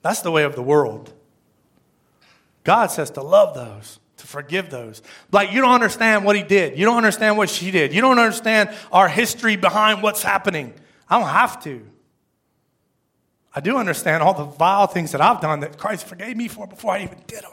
Speaker 1: That's the way of the world. God says to love those, to forgive those. Like, you don't understand what he did. You don't understand what she did. You don't understand our history behind what's happening. I don't have to. I do understand all the vile things that I've done that Christ forgave me for before I even did them.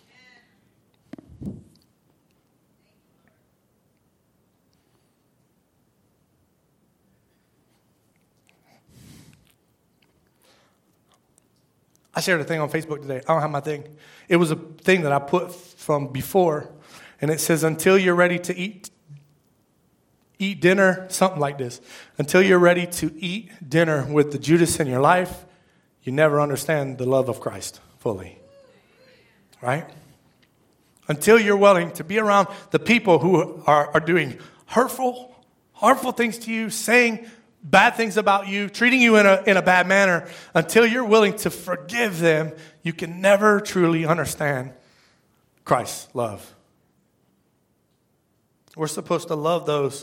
Speaker 1: I shared a thing on Facebook today. I don't have my thing. It was a thing that I put from before. And it says, until you're ready to eat dinner, something like this. Until you're ready to eat dinner with the Judas in your life, you never understand the love of Christ fully. Right? Until you're willing to be around the people who are doing harmful things to you, saying bad things about you, treating you in a bad manner, until you're willing to forgive them, you can never truly understand Christ's love. We're supposed to love those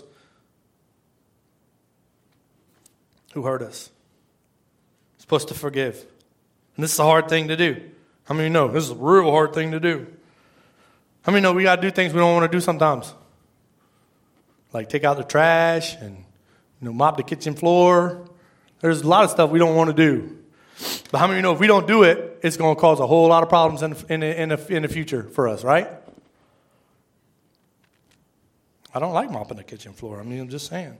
Speaker 1: who hurt us. We're supposed to forgive. And this is a hard thing to do. How many know this is a real hard thing to do? How many know we got to do things we don't want to do sometimes? Like take out the trash and mop the kitchen floor. There's a lot of stuff we don't want to do. But how many know if we don't do it, it's going to cause a whole lot of problems in the future for us, right? I don't like mopping the kitchen floor. I'm just saying.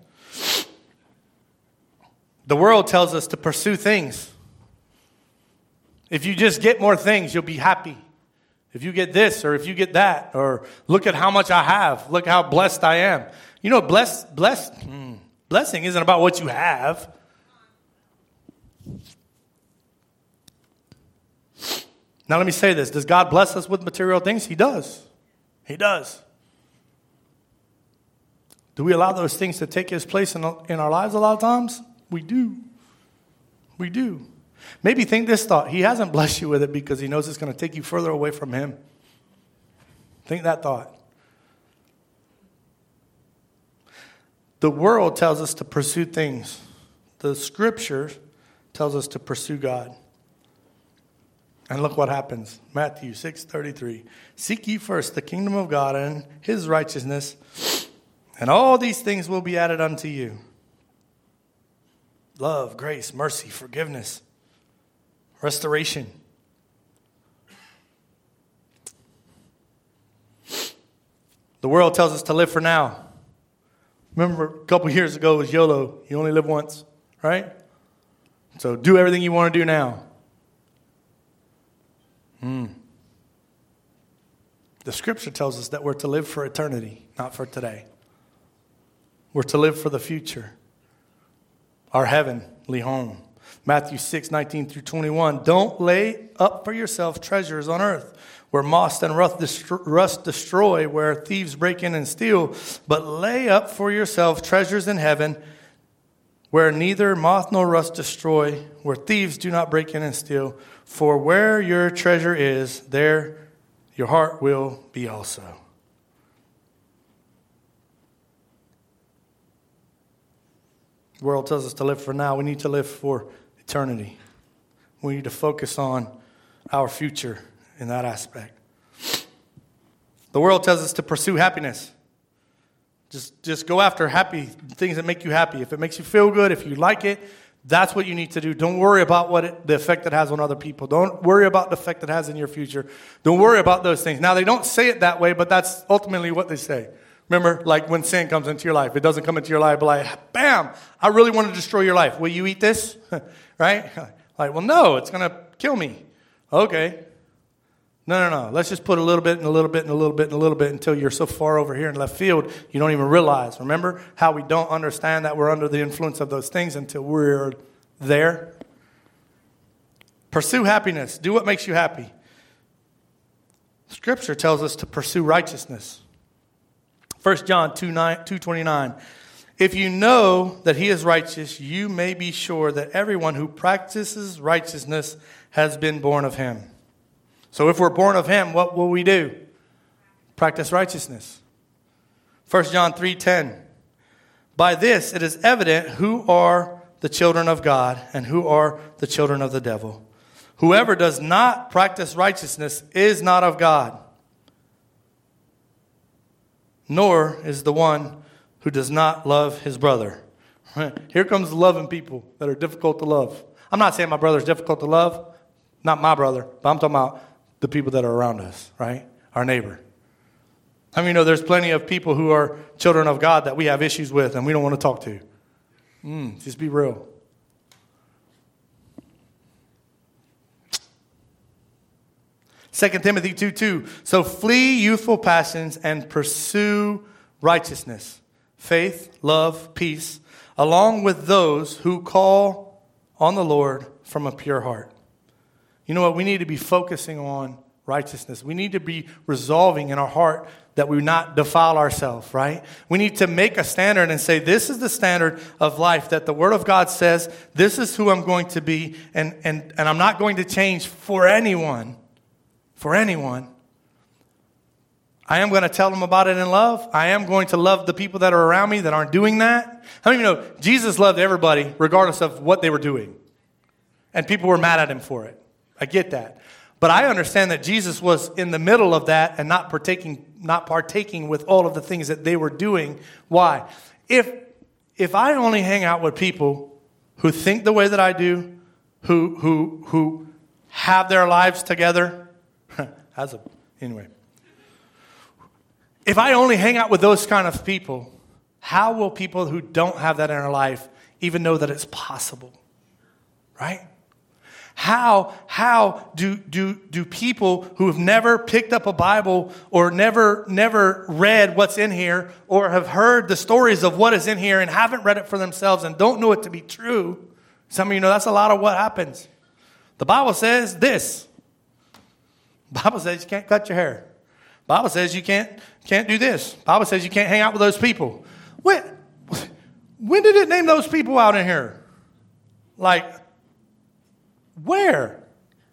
Speaker 1: The world tells us to pursue things. If you just get more things, you'll be happy. If you get this or if you get that, or look at how much I have. Look how blessed I am. Blessing isn't about what you have. Now let me say this. Does God bless us with material things? He does. He does. Do we allow those things to take his place in our lives a lot of times? We do. We do. Maybe think this thought. He hasn't blessed you with it because he knows it's going to take you further away from him. Think that thought. The world tells us to pursue things. The scripture tells us to pursue God. And look what happens. Matthew 6:33. Seek ye first the kingdom of God and his righteousness, and all these things will be added unto you. Love, grace, mercy, forgiveness, restoration. The world tells us to live for now. Remember a couple years ago it was YOLO. You only live once, right? So do everything you want to do now. The scripture tells us that we're to live for eternity, not for today. We're to live for the future, our heavenly home. Matthew 6:19-21. Don't lay up for yourself treasures on earth, where moth and rust destroy, where thieves break in and steal. But lay up for yourself treasures in heaven, where neither moth nor rust destroy, where thieves do not break in and steal. For where your treasure is, there your heart will be also. The world tells us to live for now. We need to live for eternity. We need to focus on our future in that aspect. The world tells us to pursue happiness. Just go after happy things that make you happy. If it makes you feel good, if you like it, that's what you need to do. Don't worry about the effect it has on other people. Don't worry about the effect it has in your future. Don't worry about those things. Now, they don't say it that way, but that's ultimately what they say. Remember, like when sin comes into your life, it doesn't come into your life, but like, bam, I really want to destroy your life. Will you eat this? Right? Like, well, no, it's going to kill me. Okay. No. Let's just put a little bit and a little bit and a little bit and a little bit until you're so far over here in left field, you don't even realize. Remember how we don't understand that we're under the influence of those things until we're there? Pursue happiness. Do what makes you happy. Scripture tells us to pursue righteousness. 1 John 2:29. If you know that he is righteous, you may be sure that everyone who practices righteousness has been born of him. So if we're born of him, what will we do? Practice righteousness. 1 John 3:10. By this it is evident who are the children of God and who are the children of the devil. Whoever does not practice righteousness is not of God, nor is the one who does not love his brother. Here comes loving people that are difficult to love. I'm not saying my brother's difficult to love. Not my brother, but I'm talking about the people that are around us, right? Our neighbor. I mean, there's plenty of people who are children of God that we have issues with and we don't want to talk to. Just be real. Second Timothy 2:2. So flee youthful passions and pursue righteousness, faith, love, peace, along with those who call on the Lord from a pure heart. You know what? We need to be focusing on righteousness. We need to be resolving in our heart that we not defile ourselves, right? We need to make a standard and say, this is the standard of life that the Word of God says, this is who I'm going to be, and I'm not going to change for anyone. For anyone. I am going to tell them about it in love. I am going to love the people that are around me that aren't doing that. How many of you know Jesus loved everybody regardless of what they were doing? And people were mad at him for it. I get that. But I understand that Jesus was in the middle of that and not partaking with all of the things that they were doing. Why? If I only hang out with people who think the way that I do, who have their lives together, anyway. If I only hang out with those kind of people, how will people who don't have that in their life even know that it's possible? Right? How do people who have never picked up a Bible or never read what's in here or have heard the stories of what is in here and haven't read it for themselves and don't know it to be true? Some of you know that's a lot of what happens. The Bible says this. The Bible says you can't cut your hair. The Bible says you can't do this. The Bible says you can't hang out with those people. When did it name those people out in here? Like, where?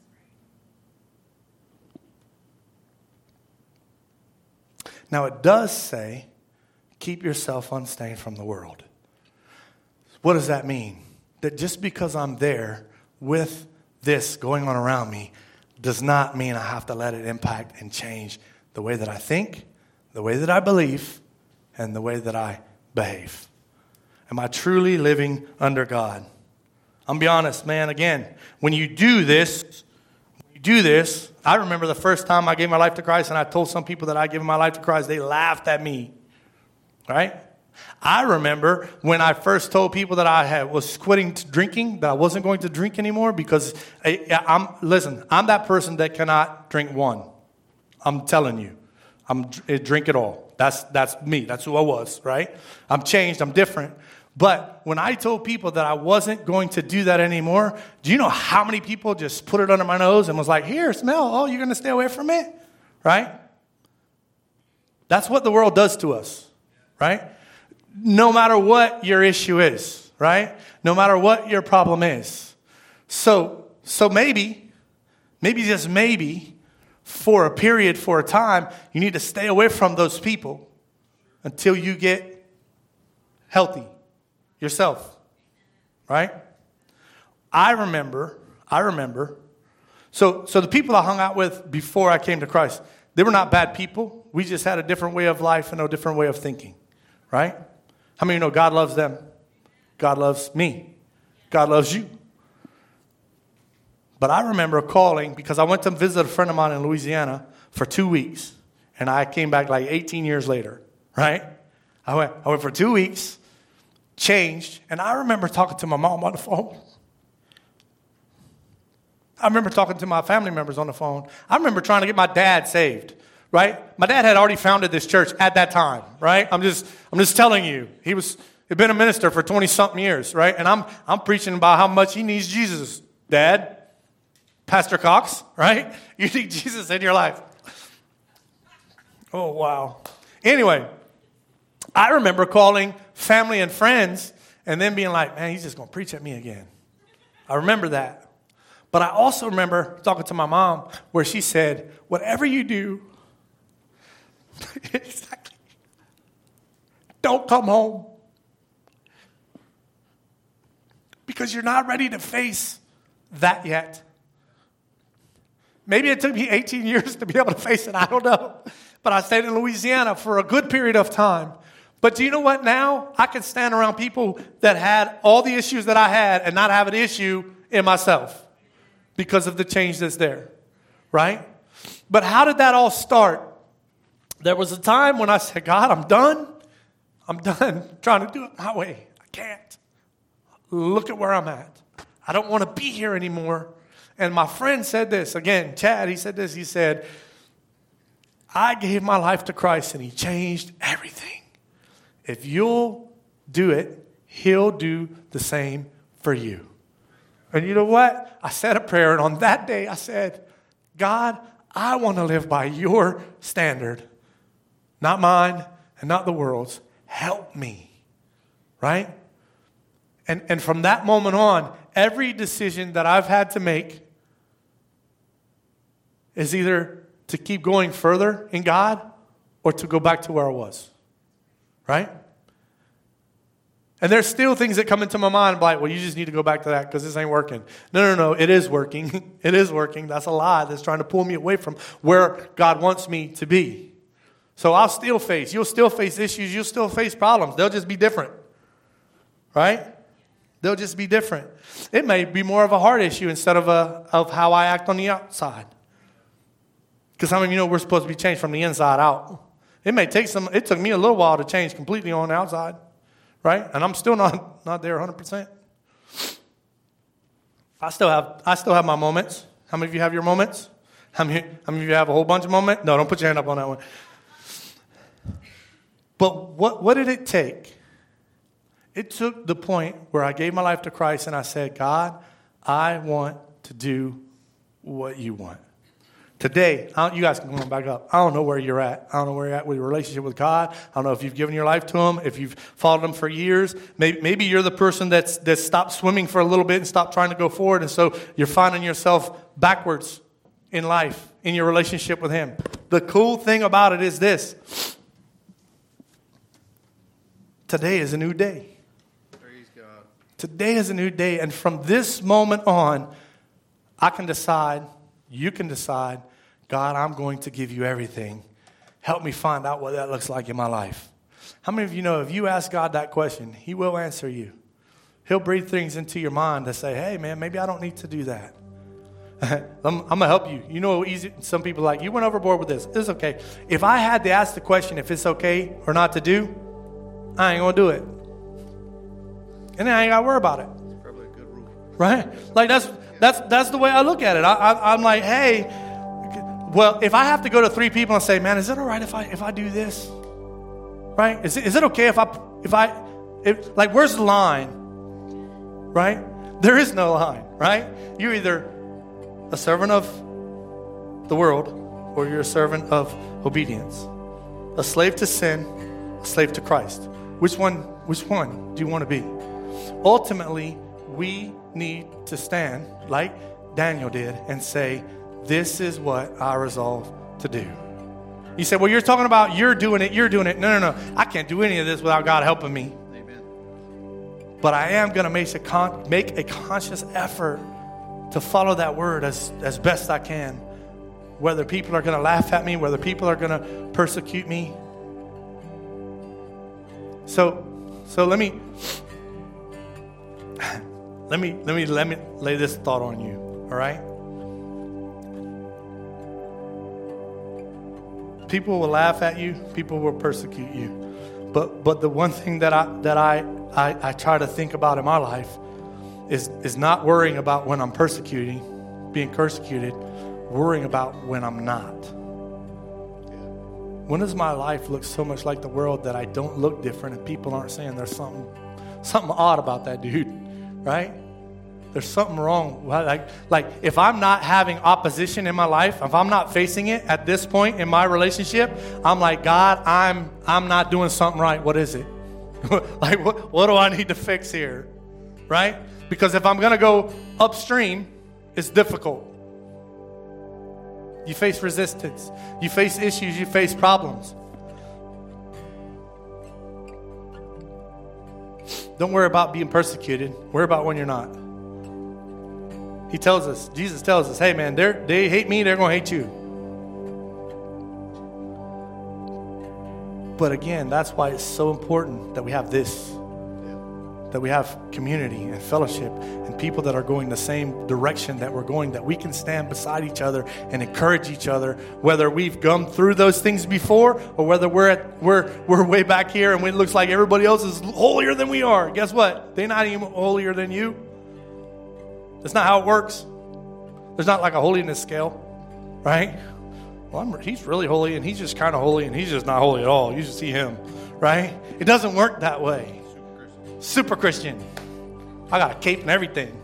Speaker 1: Now it does say, keep yourself unstained from the world. What does that mean? That just because I'm there with this going on around me does not mean I have to let it impact and change the way that I think, the way that I believe, and the way that I behave. Am I truly living under God? I'm be honest, man, again, when you do this, I remember the first time I gave my life to Christ and I told some people that I gave my life to Christ, they laughed at me, right? I remember when I first told people that I was quitting drinking, that I wasn't going to drink anymore because I'm that person that cannot drink one. I'm telling you, I drink it all. That's me. That's who I was, right? I'm changed. I'm different. But when I told people that I wasn't going to do that anymore, do you know how many people just put it under my nose and was like, here, smell. Oh, you're going to stay away from it? Right? That's what the world does to us, right? No matter what your issue is, right? No matter what your problem is. So maybe just maybe, for a period, for a time, you need to stay away from those people until you get healthy yourself, right? I remember. So the people I hung out with before I came to Christ, they were not bad people. We just had a different way of life and a different way of thinking, right? How many of you know God loves them? God loves me. God loves you. But I remember calling because I went to visit a friend of mine in Louisiana for 2 weeks. And I came back like 18 years later, right? I went for 2 weeks, changed, and I remember talking to my mom on the phone. I remember talking to my family members on the phone. I remember trying to get my dad saved, right? My dad had already founded this church at that time, right? I'm just telling you. He'd been a minister for 20-something years, right? And I'm preaching about how much he needs Jesus, Dad. Pastor Cox, right? You need Jesus in your life. Oh, wow. Anyway, I remember calling family and friends and then being like, man, he's just going to preach at me again. I remember that. But I also remember talking to my mom where she said, whatever you do, exactly, don't come home. Because you're not ready to face that yet. Maybe it took me 18 years to be able to face it. I don't know. But I stayed in Louisiana for a good period of time. But do you know what? Now I can stand around people that had all the issues that I had and not have an issue in myself because of the change that's there, right? But how did that all start? There was a time when I said, God, I'm done. I'm done trying to do it my way. I can't. Look at where I'm at. I don't want to be here anymore. And my friend said this, again, Chad, he said this. He said, I gave my life to Christ and he changed everything. If you'll do it, he'll do the same for you. And you know what? I said a prayer, and on that day I said, God, I want to live by your standard, not mine and not the world's. Help me, right? And from that moment on, every decision that I've had to make is either to keep going further in God or to go back to where I was. Right? And there's still things that come into my mind like, well, you just need to go back to that because this ain't working. No. It is working. It is working. That's a lie that's trying to pull me away from where God wants me to be. So you'll still face issues. You'll still face problems. They'll just be different. Right? They'll just be different. It may be more of a heart issue instead of how I act on the outside. Because how many of you know we're supposed to be changed from the inside out? It took me a little while to change completely on the outside, right? And I'm still not there 100%. I still have my moments. How many of you have your moments? How many of you have a whole bunch of moments? No, don't put your hand up on that one. But what did it take? It took the point where I gave my life to Christ and I said, God, I want to do what you want. Today, you guys can come back up. I don't know where you're at. I don't know where you're at with your relationship with God. I don't know if you've given your life to him, if you've followed him for years. Maybe you're the person that's stopped swimming for a little bit and stopped trying to go forward. And so you're finding yourself backwards in life, in your relationship with him. The cool thing about it is this. Today is a new day.
Speaker 2: Praise God.
Speaker 1: Today is a new day. And from this moment on, I can decide, you can decide, God, I'm going to give you everything. Help me find out what that looks like in my life. How many of you know if you ask God that question, he will answer you. He'll breathe things into your mind to say, hey, man, maybe I don't need to do that. I'm going to help you. You know, easy. Some people are like, you went overboard with this. It's okay. If I had to ask the question if it's okay or not to do, I ain't going to do it. And then I ain't got to worry about it.
Speaker 2: It's probably a good rule.
Speaker 1: Right? Like that's the way I look at it. I'm like, hey, well, if I have to go to 3 people and say, man, is it all right if I do this? Right? Is it okay if where's the line? Right? There is no line, right? You're either a servant of the world or you're a servant of obedience. A slave to sin, a slave to Christ. Which one do you want to be? Ultimately, we need to stand like Daniel did and say, this is what I resolve to do. You say, well, you're talking about you're doing it. No. I can't do any of this without God helping me.
Speaker 2: Amen.
Speaker 1: But I am going to make a conscious effort to follow that word as best I can. Whether people are going to laugh at me, whether people are going to persecute me. So let me lay this thought on you. All right? People will laugh at you. People will persecute you. But the one thing that I try to think about in my life is not worrying about when I'm being persecuted, worrying about when I'm not. When does my life look so much like the world that I don't look different and people aren't saying there's something odd about that dude, right? There's something wrong. Like if I'm not having opposition in my life, if I'm not facing it at this point in my relationship, I'm like, God, I'm not doing something right. What is it? Like, what do I need to fix here? Right? Because if I'm going to go upstream, it's difficult. You face resistance. You face issues. You face problems. Don't worry about being persecuted. Worry about when you're not. He tells us, Jesus tells us, hey man, they hate me, they're going to hate you. But again, that's why it's so important that we have this. That we have community and fellowship and people that are going the same direction that we're going, that we can stand beside each other and encourage each other, whether we've gone through those things before or whether we're way back here and it looks like everybody else is holier than we are. Guess what? They're not even holier than you. That's not how it works. There's not like a holiness scale, right? Well, he's really holy and he's just kind of holy and he's just not holy at all. You should see him, right? It doesn't work that way. Super Christian. I got a cape and everything.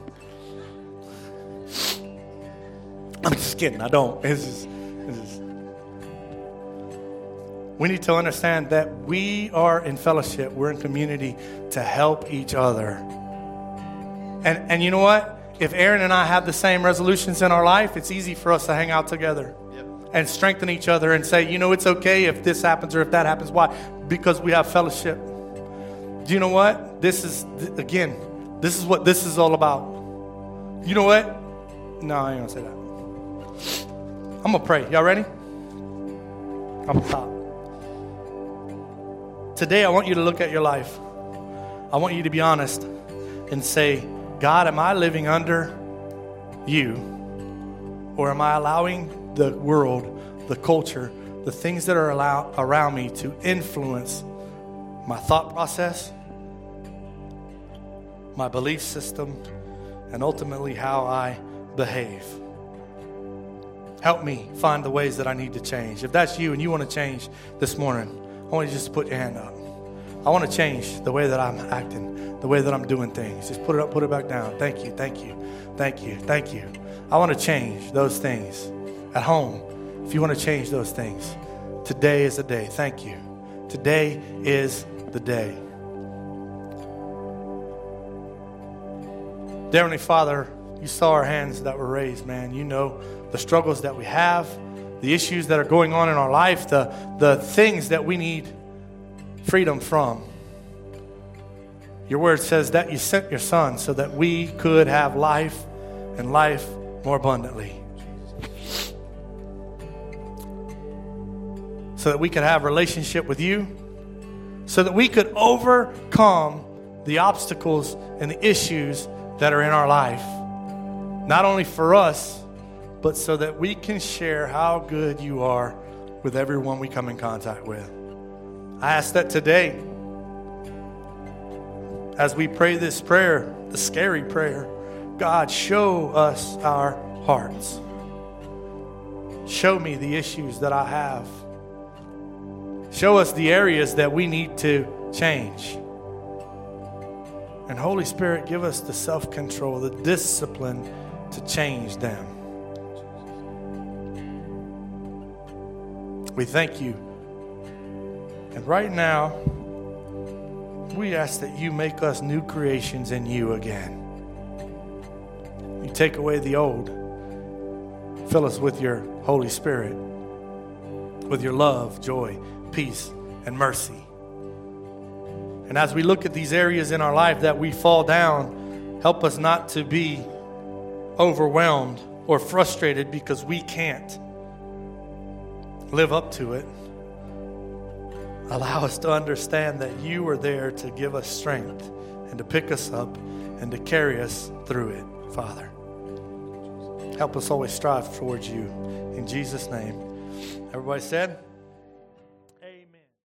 Speaker 1: I'm just kidding. I don't. It's just. We need to understand that we are in fellowship. We're in community to help each other. And you know what? If Aaron and I have the same resolutions in our life, it's easy for us to hang out together and strengthen each other and say, you know, it's okay if this happens or if that happens. Why? Because we have fellowship. Do you know what? This is what this is all about. You know what? No, I ain't going to say that. I'm going to pray. Y'all ready? I'm going to stop. Today, I want you to look at your life. I want you to be honest and say, God, am I living under you? Or am I allowing the world, the culture, the things that are around me to influence my thought process, my belief system, and ultimately how I behave? Help me find the ways that I need to change. If that's you and you want to change this morning, I want you just to put your hand up. I want to change the way that I'm acting, the way that I'm doing things. Just put it up, put it back down. Thank you, thank you, thank you, thank you. I want to change those things at home. If you want to change those things, today is the day. Thank you. Today is the day. Dear Heavenly Father, you saw our hands that were raised, man. You know the struggles that we have, the issues that are going on in our life, the things that we need freedom from. Your word says that you sent your son so that we could have life and life more abundantly. So that we could have a relationship with you, so that we could overcome the obstacles and the issues that are in our life. Not only for us, but so that we can share how good you are with everyone we come in contact with. I ask that today, as we pray this prayer, the scary prayer, God, show us our hearts. Show me the issues that I have. Show us the areas that we need to change. And Holy Spirit, give us the self-control, the discipline to change them. We thank you. And right now, we ask that you make us new creations in you again. You take away the old. Fill us with your Holy Spirit, with your love, joy, peace, and mercy. And as we look at these areas in our life that we fall down, help us not to be overwhelmed or frustrated because we can't live up to it. Allow us to understand that you are there to give us strength and to pick us up and to carry us through it, Father. Help us always strive towards you. In Jesus' name. Everybody said?